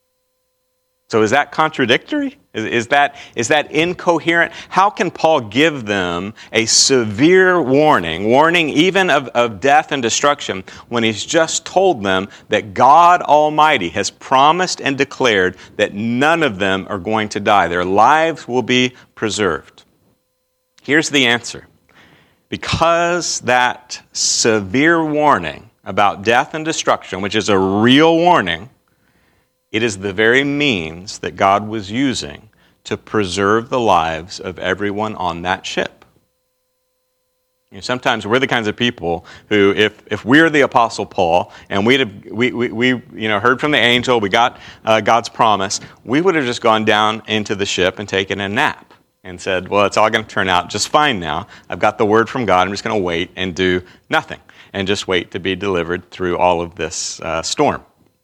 [SPEAKER 1] So is that contradictory? Is, is that, is that incoherent? How can Paul give them a severe warning, warning even of, of death and destruction, when he's just told them that God Almighty has promised and declared that none of them are going to die. Their lives will be preserved. Here's the answer. Because that severe warning about death and destruction, which is a real warning, it is the very means that God was using to preserve the lives of everyone on that ship. You know, sometimes we're the kinds of people who, if, if we're the Apostle Paul and we'd have, we, we, we you know, heard from the angel, we got uh, God's promise, we would have just gone down into the ship and taken a nap and said, well, it's all going to turn out just fine now. I've got the word from God. I'm just going to wait and do nothing and just wait to be delivered through all of this uh, storm.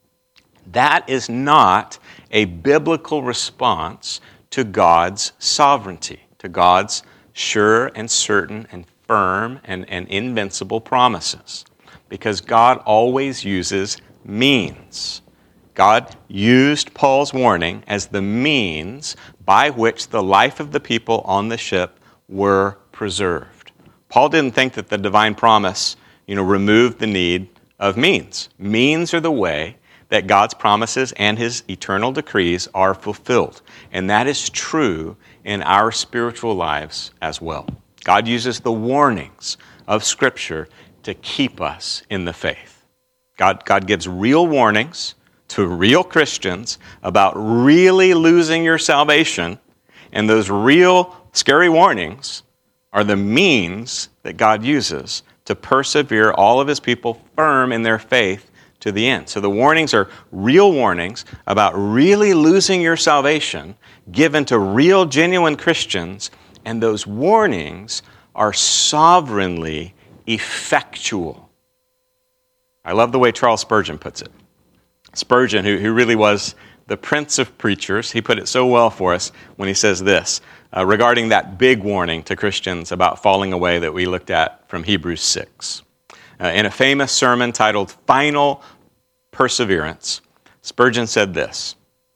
[SPEAKER 1] That is not a biblical response to God's sovereignty, to God's sure and certain and firm and, and invincible promises, because God always uses means. God used Paul's warning as the means by which the life of the people on the ship were preserved. Paul didn't think that the divine promise, you know, removed the need of means. Means are the way that God's promises and his eternal decrees are fulfilled. And that is true in our spiritual lives as well. God uses the warnings of Scripture to keep us in the faith. God, God gives real warnings to real Christians about really losing your salvation, and those real scary warnings are the means that God uses to persevere all of his people firm in their faith to the end. So the warnings are real warnings about really losing your salvation given to real, genuine Christians, and those warnings are sovereignly effectual. I love the way Charles Spurgeon puts it. Spurgeon, who, who really was the prince of preachers, he put it so well for us when he says this, uh, regarding that big warning to Christians about falling away that we looked at from Hebrews six. Uh, in a famous sermon titled Final Perseverance, Spurgeon said this,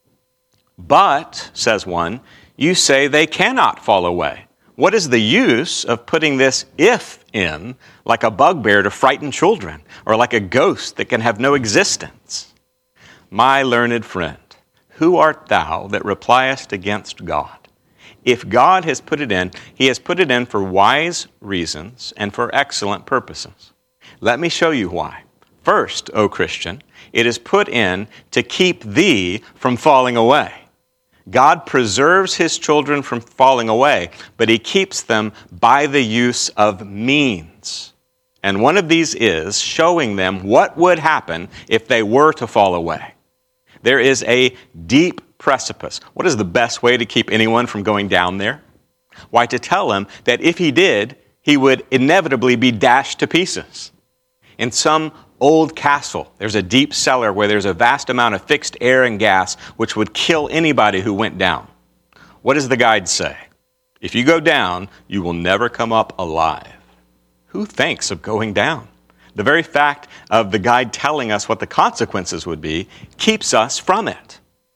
[SPEAKER 1] "But, says one, you say they cannot fall away. What is the use of putting this if in like a bugbear to frighten children, or like a ghost that can have no existence? My learned friend, who art thou that repliest against God? If God has put it in, he has put it in for wise reasons and for excellent purposes. Let me show you why. First, O Christian, it is put in to keep thee from falling away. God preserves his children from falling away, but he keeps them by the use of means. And one of these is showing them what would happen if they were to fall away. There is a deep precipice. What is the best way to keep anyone from going down there? Why, to tell him that if he did, he would inevitably be dashed to pieces. In some old castle, there's a deep cellar where there's a vast amount of fixed air and gas which would kill anybody who went down. What does the guide say? If you go down, you will never come up alive. Who thinks of going down? The very fact of the guide telling us what the consequences would be keeps us from it.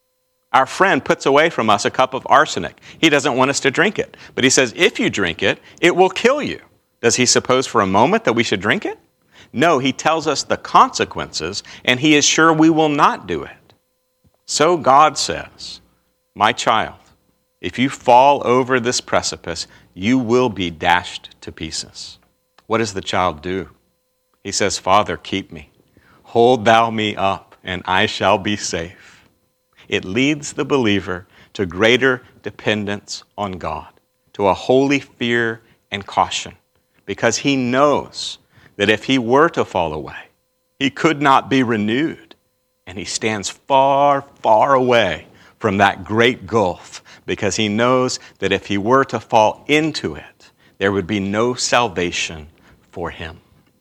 [SPEAKER 1] Our friend puts away from us a cup of arsenic. He doesn't want us to drink it. But he says, if you drink it, it will kill you. Does he suppose for a moment that we should drink it? No, he tells us the consequences, and he is sure we will not do it. So God says, my child, if you fall over this precipice, you will be dashed to pieces. What does the child do? He says, Father, keep me. Hold thou me up, and I shall be safe. It leads the believer to greater dependence on God, to a holy fear and caution, because he knows that if he were to fall away, he could not be renewed, and he stands far, far away from that great gulf, because he knows that if he were to fall into it, there would be no salvation for him.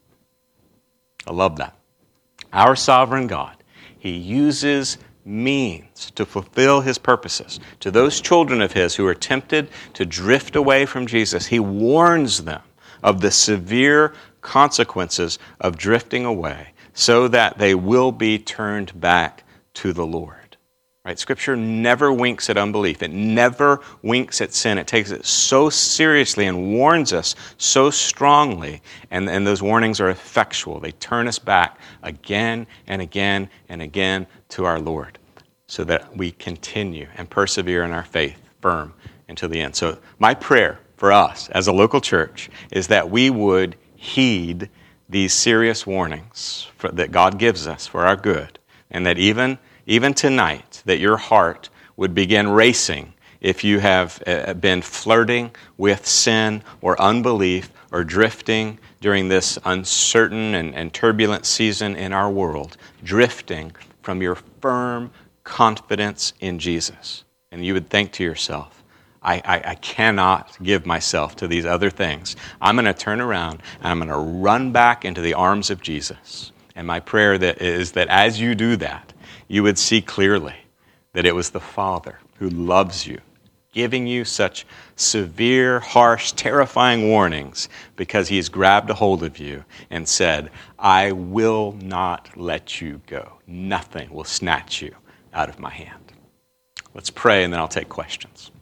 [SPEAKER 1] I love that. Our sovereign God, he uses means to fulfill his purposes. To those children of his who are tempted to drift away from Jesus, he warns them of the severe consequences of drifting away so that they will be turned back to the Lord. Right? Scripture never winks at unbelief. It never winks at sin. It takes it so seriously and warns us so strongly, and, and those warnings are effectual. They turn us back again and again and again to our Lord so that we continue and persevere in our faith firm until the end. So my prayer for us as a local church is that we would heed these serious warnings for, that God gives us for our good, and that even Even tonight, that your heart would begin racing if you have been flirting with sin or unbelief or drifting during this uncertain and, and turbulent season in our world, drifting from your firm confidence in Jesus. And you would think to yourself, I, I, I cannot give myself to these other things. I'm going to turn around and I'm going to run back into the arms of Jesus. And my prayer that is that as you do that, you would see clearly that it was the Father who loves you, giving you such severe, harsh, terrifying warnings because he's grabbed a hold of you and said, I will not let you go. Nothing will snatch you out of my hand. Let's pray, and then I'll take questions.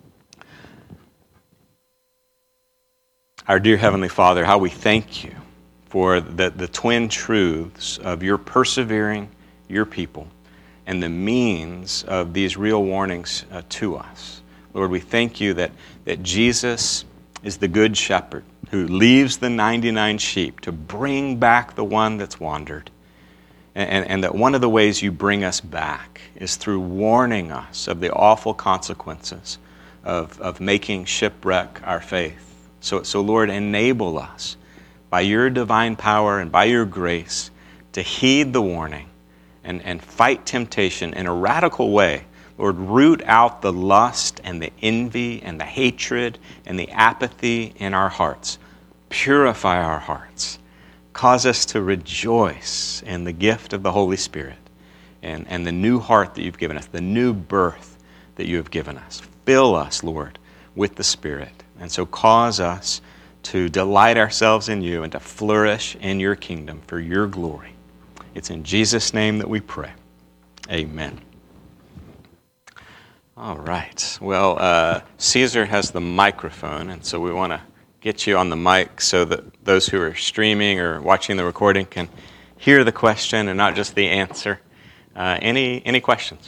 [SPEAKER 1] Our dear Heavenly Father, how we thank you for the, the twin truths of your persevering your people and the means of these real warnings uh, to us. Lord, we thank you that, that Jesus is the good shepherd who leaves the ninety-nine sheep to bring back the one that's wandered. And, and, and that one of the ways you bring us back is through warning us of the awful consequences of, of making shipwreck our faith. So, so, Lord, enable us by your divine power and by your grace to heed the warning and, and fight temptation in a radical way. Lord, root out the lust and the envy and the hatred and the apathy in our hearts. Purify our hearts. Cause us to rejoice in the gift of the Holy Spirit and, and the new heart that you've given us, the new birth that you have given us. Fill us, Lord, with the Spirit. And so cause us to delight ourselves in you and to flourish in your kingdom for your glory. It's in Jesus' name that we pray. Amen. All right. Well, uh, Caesar has the microphone, and so we want to get you on the mic so that those who are streaming or watching the recording can hear the question and not just the answer. Uh, any any questions?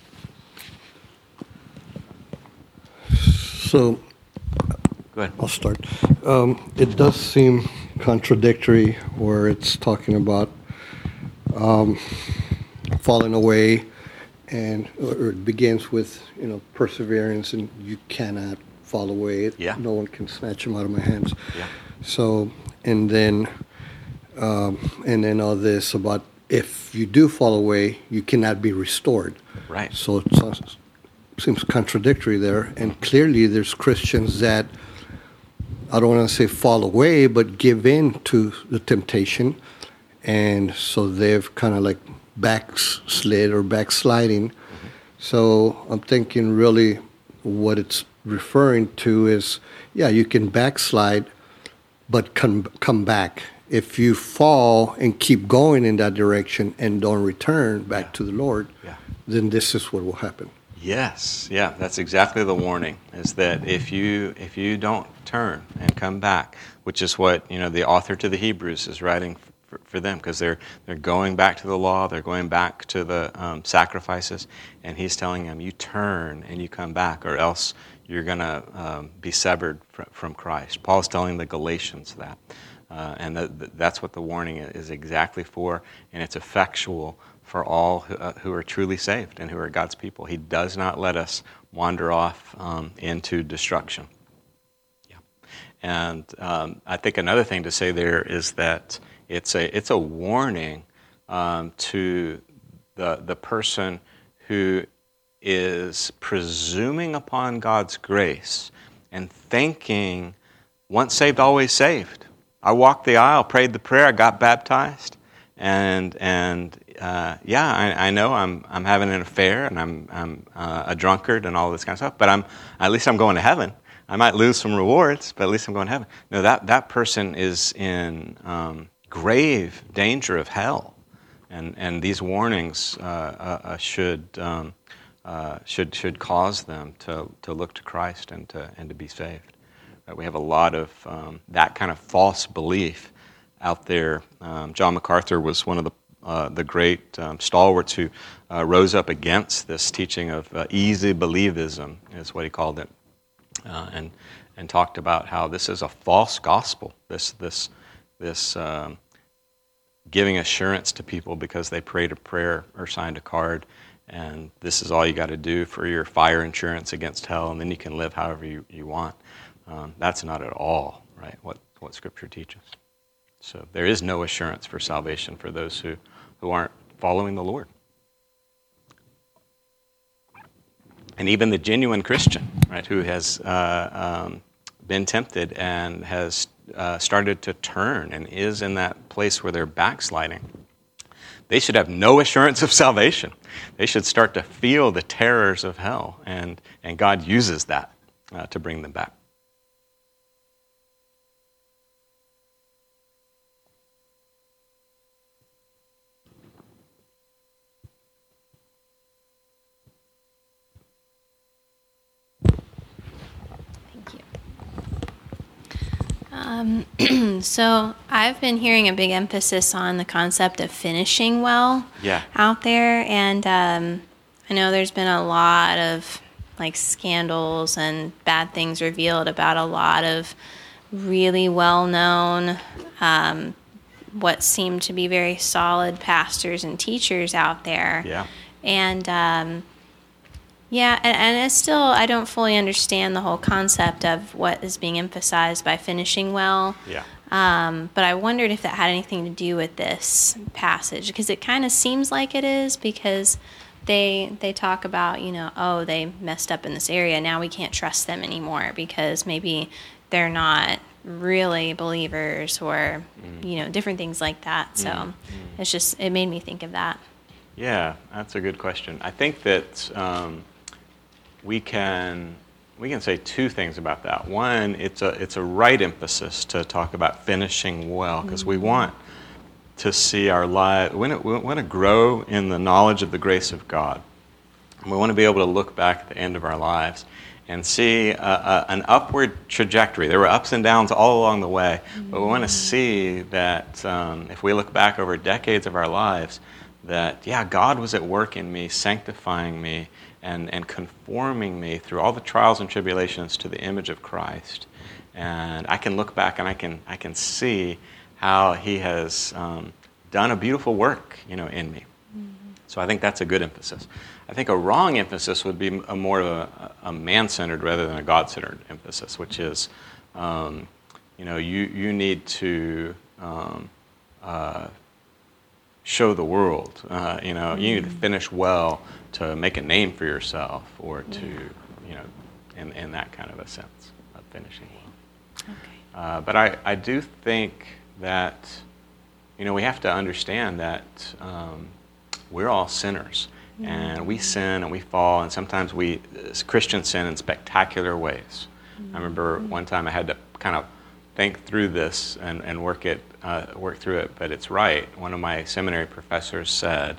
[SPEAKER 2] So,
[SPEAKER 1] Go ahead.
[SPEAKER 2] I'll start. Um, it does seem contradictory where it's talking about um, falling away, and or it begins with, you know, perseverance, and you cannot fall away.
[SPEAKER 1] Yeah.
[SPEAKER 2] No one can snatch them out of my hands.
[SPEAKER 1] Yeah.
[SPEAKER 2] So, and then, um, and then all this about if you do fall away, you cannot be restored.
[SPEAKER 1] Right.
[SPEAKER 2] So it sounds, seems contradictory there, and clearly there's Christians that, I don't want to say fall away, but give in to the temptation, and so they've kind of like backslid or backsliding. Mm-hmm. So I'm thinking really what it's referring to is, yeah, you can backslide, but come come back. If you fall and keep going in that direction and don't return back
[SPEAKER 1] yeah.
[SPEAKER 2] to the Lord,
[SPEAKER 1] yeah.
[SPEAKER 2] then this is what will happen.
[SPEAKER 1] Yes, yeah, that's exactly the warning, is that if you if you don't turn and come back, which is what, you know, the author to the Hebrews is writing for, for them, because they're they're going back to the law, they're going back to the um, sacrifices, and he's telling them, you turn and you come back, or else you're going to um, be severed fr- from Christ. Paul's telling the Galatians that, uh, and the, the, that's what the warning is exactly for, and it's effectual for all who, uh, who are truly saved and who are God's people. He does not let us wander off um, into destruction. Yeah, and um, I think another thing to say there is that it's a it's a warning um, to the the person who is presuming upon God's grace and thinking, once saved, always saved. I walked the aisle, prayed the prayer, I got baptized, and and uh, yeah, I, I know I'm I'm having an affair and I'm I'm uh, a drunkard and all this kind of stuff, but I'm at least I'm going to heaven. I might lose some rewards, but at least I'm going to heaven. No, that that person is in um, grave danger of hell, and and these warnings uh, uh, should. Um, Uh, should should cause them to, to look to Christ and to and to be saved. Right? We have a lot of um, that kind of false belief out there. Um, John MacArthur was one of the uh, the great um, stalwarts who uh, rose up against this teaching of uh, easy believism, is what he called it, uh, and and talked about how this is a false gospel. This this this um, giving assurance to people because they prayed a prayer or signed a card. And this is all you got to do for your fire insurance against hell, and then you can live however you, you want. Um, that's not at all, right, what, what Scripture teaches. So there is no assurance for salvation for those who, who aren't following the Lord. And even the genuine Christian, right, who has uh, um, been tempted and has uh, started to turn and is in that place where they're backsliding, they should have no assurance of salvation. They should start to feel the terrors of hell, and, and God uses that uh, to bring them back.
[SPEAKER 3] Thank you. Um, so I've been hearing a big emphasis on the concept of finishing well
[SPEAKER 1] Yeah.
[SPEAKER 3] out there, and um, I know there's been a lot of like scandals and bad things revealed about a lot of really well-known, um, what seem to be very solid pastors and teachers out there.
[SPEAKER 1] Yeah.
[SPEAKER 3] And um, yeah, and, and it's still, I don't fully understand the whole concept of what is being emphasized by finishing well.
[SPEAKER 1] Yeah.
[SPEAKER 3] Um, but I wondered if that had anything to do with this passage, because it kind of seems like it is, because they they talk about, you know, oh, they messed up in this area, now we can't trust them anymore because maybe they're not really believers, or mm. you know, different things like that. So mm. it's just, it made me think of that.
[SPEAKER 1] Yeah, that's a good question. I think that um, we can we can say two things about that. One, it's a it's a right emphasis to talk about finishing well, because mm-hmm. we want to see our life, we want, to, we want to grow in the knowledge of the grace of God. And we want to be able to look back at the end of our lives and see a, a, an upward trajectory. There were ups and downs all along the way, mm-hmm. but we want to see that um, if we look back over decades of our lives, that, yeah, God was at work in me, sanctifying me and, and conforming me through all the trials and tribulations to the image of Christ. And I can look back and I can I can see how He has um, done a beautiful work, you know, in me. Mm-hmm. So I think that's a good emphasis. I think a wrong emphasis would be a more of a, a man-centered rather than a God-centered emphasis, which is, um, you know, you you need to um, uh, show the world. Uh, you know, mm-hmm. you need to finish well to make a name for yourself, or to, you know, in in that kind of a sense of finishing well. Okay. Uh, but I, I do think that, you know, we have to understand that um, we're all sinners, mm-hmm. and we sin and we fall, and sometimes we, as Christians, sin in spectacular ways. Mm-hmm. I remember one time I had to kind of think through this and, and work it, uh, work through it, but it's right. One of my seminary professors said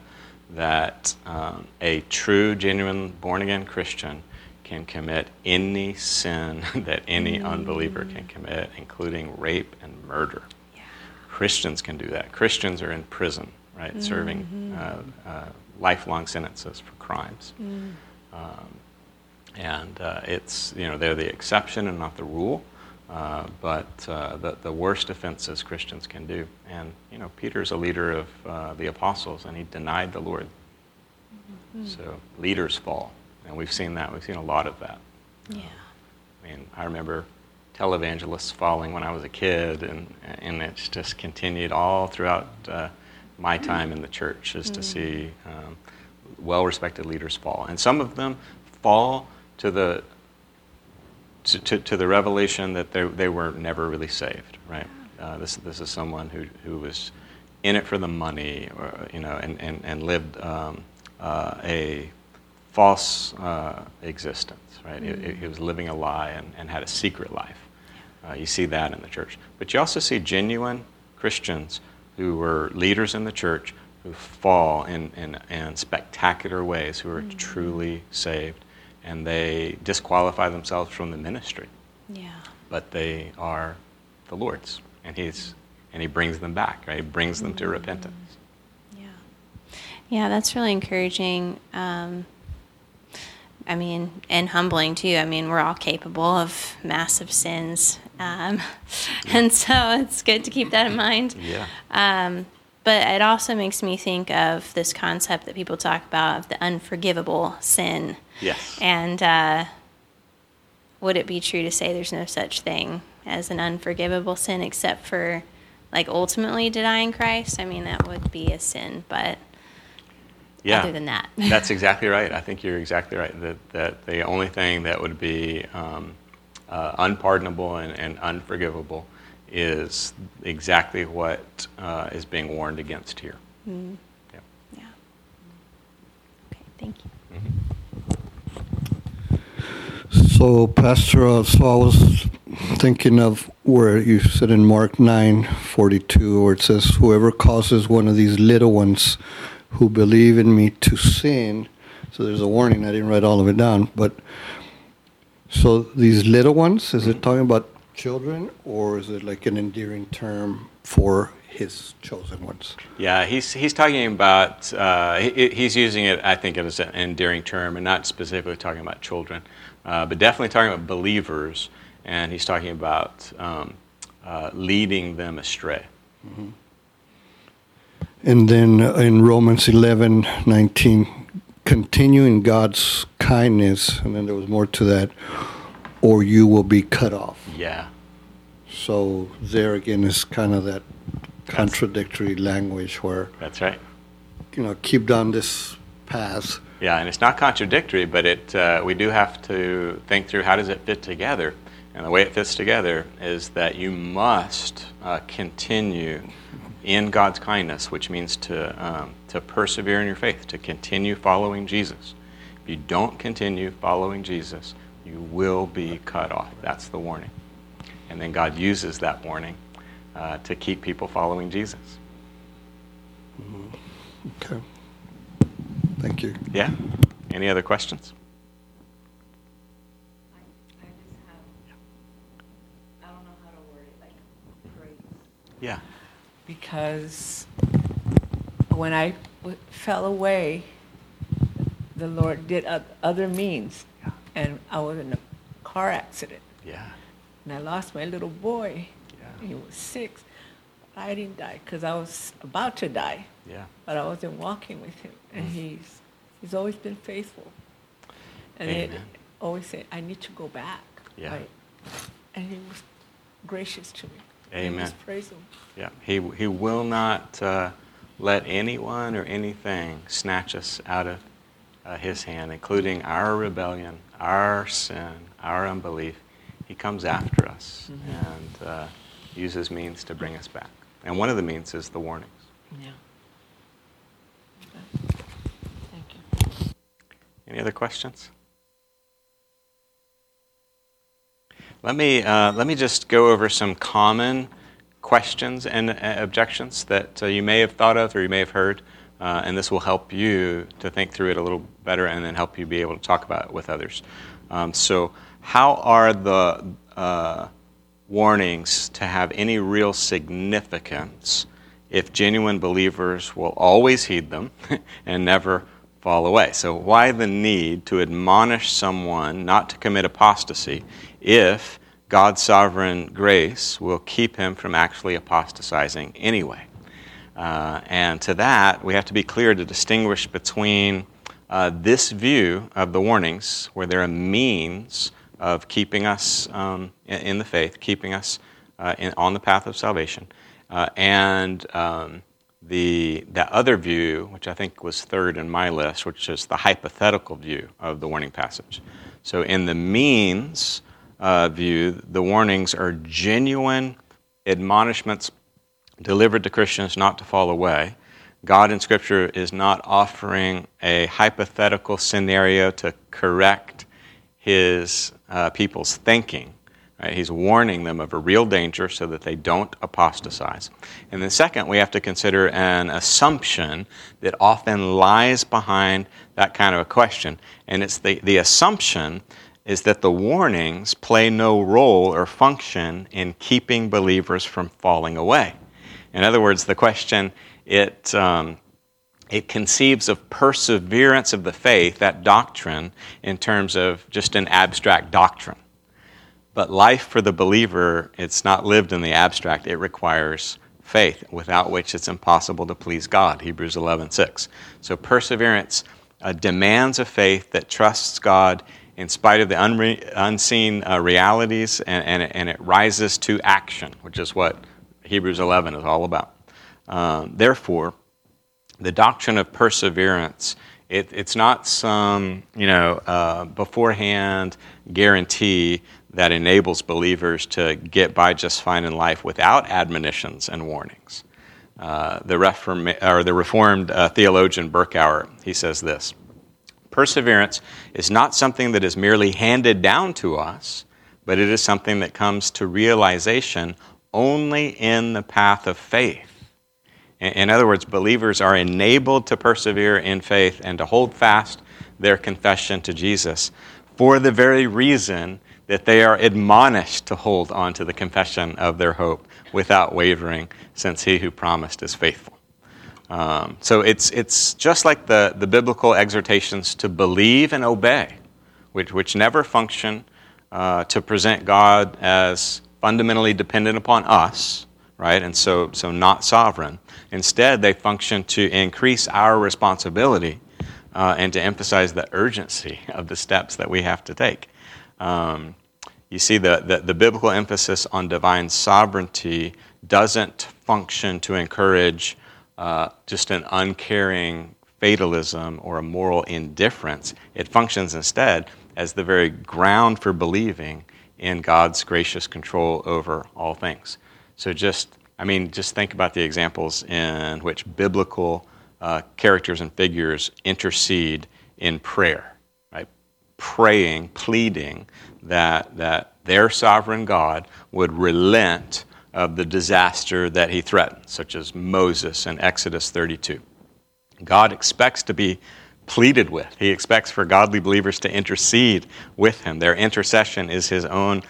[SPEAKER 1] that um, a true, genuine, born-again Christian can commit any sin that any mm. unbeliever can commit, including rape and murder. Yeah. Christians can do that. Christians are in prison, right, mm-hmm. serving uh, uh, lifelong sentences for crimes. Mm. Um, and uh, it's, you know, they're the exception and not the rule. Uh, but uh, the, the worst offenses Christians can do. And, you know, Peter's a leader of uh, the apostles, and he denied the Lord. Mm-hmm. So leaders fall. And we've seen that. We've seen a lot of that.
[SPEAKER 3] Yeah.
[SPEAKER 1] Uh, I mean, I remember televangelists falling when I was a kid, and and it's just continued all throughout uh, my time in the church, is mm-hmm. to see um, well-respected leaders fall. And some of them fall to the to, to, to the revelation that they they were never really saved, right? Uh, this this is someone who who was in it for the money, or, you know, and and and lived um, uh, a false uh, existence, right? Mm-hmm. He, he was living a lie and, and had a secret life. Uh, you see that in the church. But you also see genuine Christians who were leaders in the church who fall in, in, in spectacular ways, who are mm-hmm. truly saved, and they disqualify themselves from the ministry.
[SPEAKER 3] Yeah.
[SPEAKER 1] But they are the Lord's, and He's and He brings them back, right? He brings mm-hmm. them to repentance.
[SPEAKER 3] Yeah. Yeah, that's really encouraging. Um, I mean, and humbling too. I mean, we're all capable of massive sins. Um, yeah. And so it's good to keep that in mind.
[SPEAKER 1] Yeah.
[SPEAKER 3] Um, but it also makes me think of this concept that people talk about of the unforgivable sin.
[SPEAKER 1] Yes.
[SPEAKER 3] And uh, would it be true to say there's no such thing as an unforgivable sin except for, like, ultimately denying Christ? I mean, that would be a sin, but...
[SPEAKER 1] Yeah,
[SPEAKER 3] other than that.
[SPEAKER 1] That's exactly right. I think you're exactly right. That that the only thing that would be um, uh, unpardonable and, and unforgivable is exactly what uh, is being warned against here.
[SPEAKER 3] Mm.
[SPEAKER 1] Yeah.
[SPEAKER 3] Yeah. Okay, thank you.
[SPEAKER 2] Mm-hmm. So, Pastor, uh, so I was thinking of where you said in Mark nine forty-two, where it says, "Whoever causes one of these little ones who believe in me to sin," so there's a warning. I didn't write all of it down, but so these little ones, is it talking about children, or is it like an endearing term for His chosen ones?
[SPEAKER 1] Yeah, he's he's talking about uh, he, he's using it, I think, as an endearing term, and not specifically talking about children, uh, but definitely talking about believers, and he's talking about um, uh, leading them astray.
[SPEAKER 2] Mm-hmm. And then in Romans eleven nineteen, continue in God's kindness, and then there was more to that, or you will be cut off.
[SPEAKER 1] Yeah.
[SPEAKER 2] So there again is kind of that contradictory that's, language where...
[SPEAKER 1] That's right.
[SPEAKER 2] You know, keep down this path.
[SPEAKER 1] Yeah, and it's not contradictory, but it uh, we do have to think through how does it fit together. And the way it fits together is that you must uh, continue in God's kindness, which means to um, to persevere in your faith, to continue following Jesus. If you don't continue following Jesus, you will be cut off. That's the warning. And then God uses that warning uh, to keep people following Jesus.
[SPEAKER 2] Mm-hmm. Okay. Thank you.
[SPEAKER 1] Yeah. Any other questions?
[SPEAKER 4] I, I just have, I don't know how to word it, like praise.
[SPEAKER 1] Yeah.
[SPEAKER 4] Because when I w- fell away, the Lord did o- other means.
[SPEAKER 1] Yeah.
[SPEAKER 4] And I was in a car accident.
[SPEAKER 1] Yeah.
[SPEAKER 4] And I lost my little boy.
[SPEAKER 1] Yeah.
[SPEAKER 4] He was six. I didn't die because I was about to die.
[SPEAKER 1] Yeah.
[SPEAKER 4] But I wasn't walking with him. And mm. he's he's always been faithful. And
[SPEAKER 1] Amen.
[SPEAKER 4] he always said, I need to go back.
[SPEAKER 1] Yeah.
[SPEAKER 4] Right? And he was gracious to me.
[SPEAKER 1] Amen.
[SPEAKER 4] Just praise him.
[SPEAKER 1] Yeah, he he will not uh, let anyone or anything snatch us out of uh, His hand, including our rebellion, our sin, our unbelief. He comes after us mm-hmm. and uh, uses means to bring us back. And one of the means is the warnings.
[SPEAKER 4] Yeah. Okay. Thank you.
[SPEAKER 1] Any other questions? Let me uh, let me just go over some common questions and uh, objections that uh, you may have thought of or you may have heard Uh, and this will help you to think through it a little better and then help you be able to talk about it with others. Um, so how are the uh, warnings to have any real significance if genuine believers will always heed them and never fall away? So why the need to admonish someone not to commit apostasy if God's sovereign grace will keep him from actually apostatizing anyway? Uh, and to that, we have to be clear to distinguish between uh, this view of the warnings, where they're a means of keeping us um, in, in the faith, keeping us uh, in, on the path of salvation, uh, and um, the the other view, which I think was third in my list, which is the hypothetical view of the warning passage. So in the means uh, view, the warnings are genuine admonishments delivered to Christians not to fall away. God in Scripture is not offering a hypothetical scenario to correct his uh, people's thinking. Right? He's warning them of a real danger so that they don't apostatize. And then second, we have to consider an assumption that often lies behind that kind of a question. And it's the, the assumption is that the warnings play no role or function in keeping believers from falling away. In other words, the question, it um, it conceives of perseverance of the faith, that doctrine, in terms of just an abstract doctrine. But life for the believer, it's not lived in the abstract. It requires faith, without which it's impossible to please God, Hebrews eleven six. So perseverance uh, demands a faith that trusts God in spite of the unre- unseen uh, realities, and, and, it, and it rises to action, which is what Hebrews eleven is all about. Um, therefore, the doctrine of perseverance, it, it's not some, you know, uh, beforehand guarantee that enables believers to get by just fine in life without admonitions and warnings. Uh, the, Reform, or the Reformed uh, theologian Berkouwer, he says this: perseverance is not something that is merely handed down to us, but it is something that comes to realization only in the path of faith. In other words, believers are enabled to persevere in faith and to hold fast their confession to Jesus for the very reason that they are admonished to hold on to the confession of their hope without wavering, since he who promised is faithful. Um, so it's it's just like the, the biblical exhortations to believe and obey, which, which never function uh, to present God as fundamentally dependent upon us, right? And so, so not sovereign. Instead, they function to increase our responsibility uh, and to emphasize the urgency of the steps that we have to take. Um, you see, the, the, the biblical emphasis on divine sovereignty doesn't function to encourage uh, just an uncaring fatalism or a moral indifference. It functions instead as the very ground for believing in God's gracious control over all things. So just, I mean, just think about the examples in which biblical uh, characters and figures intercede in prayer, right? Praying, pleading that that their sovereign God would relent of the disaster that he threatened, such as Moses in Exodus thirty-two. God expects to be pleaded with. He expects for godly believers to intercede with him. Their intercession is his own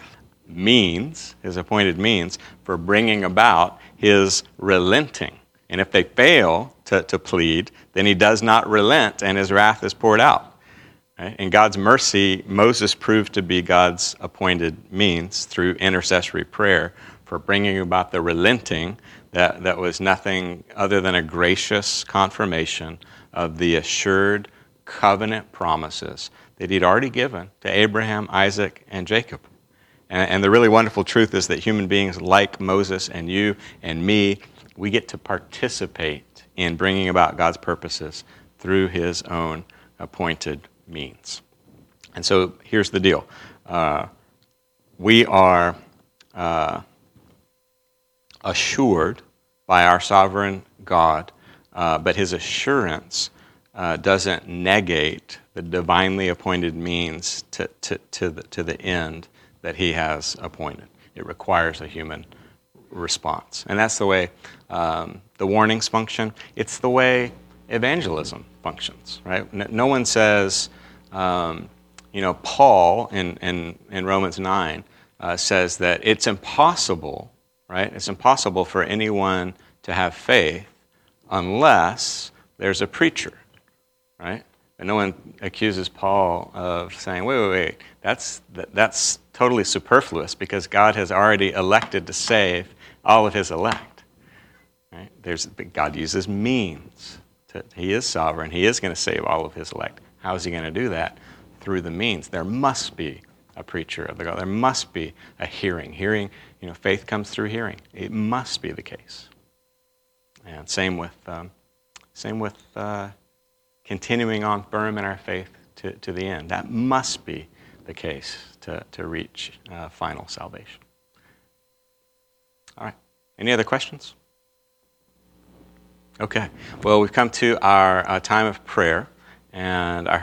[SPEAKER 1] means, his appointed means, for bringing about his relenting. And if they fail to, to plead, then he does not relent and his wrath is poured out. Right? In God's mercy, Moses proved to be God's appointed means through intercessory prayer for bringing about the relenting that, that was nothing other than a gracious confirmation of the assured covenant promises that he'd already given to Abraham, Isaac, and Jacob. And, and the really wonderful truth is that human beings like Moses and you and me, we get to participate in bringing about God's purposes through his own appointed means. And so here's the deal. Uh, we are uh, assured by our sovereign God, uh, but his assurance uh, doesn't negate the divinely appointed means to, to, to, the, to the end that he has appointed. It requires a human response. And that's the way um, the warnings function. It's the way evangelism functions, right? No, no one says, um, you know, Paul in, in, in Romans nine uh, says that it's impossible, right? It's impossible for anyone to have faith unless there's a preacher, right? And no one accuses Paul of saying, wait, wait, wait, that's, that, that's totally superfluous because God has already elected to save all of his elect. Right? There's, God uses means. To, he is sovereign. He is going to save all of his elect. How is he going to do that? Through the means. There must be a preacher of the gospel. There must be a hearing. Hearing, you know, faith comes through hearing. It must be the case. And same with, um, same with uh, continuing on firm in our faith to, to the end. That must be the case to, to reach uh, final salvation. All right. Any other questions? Okay. Well, we've come to our uh, time of prayer, and I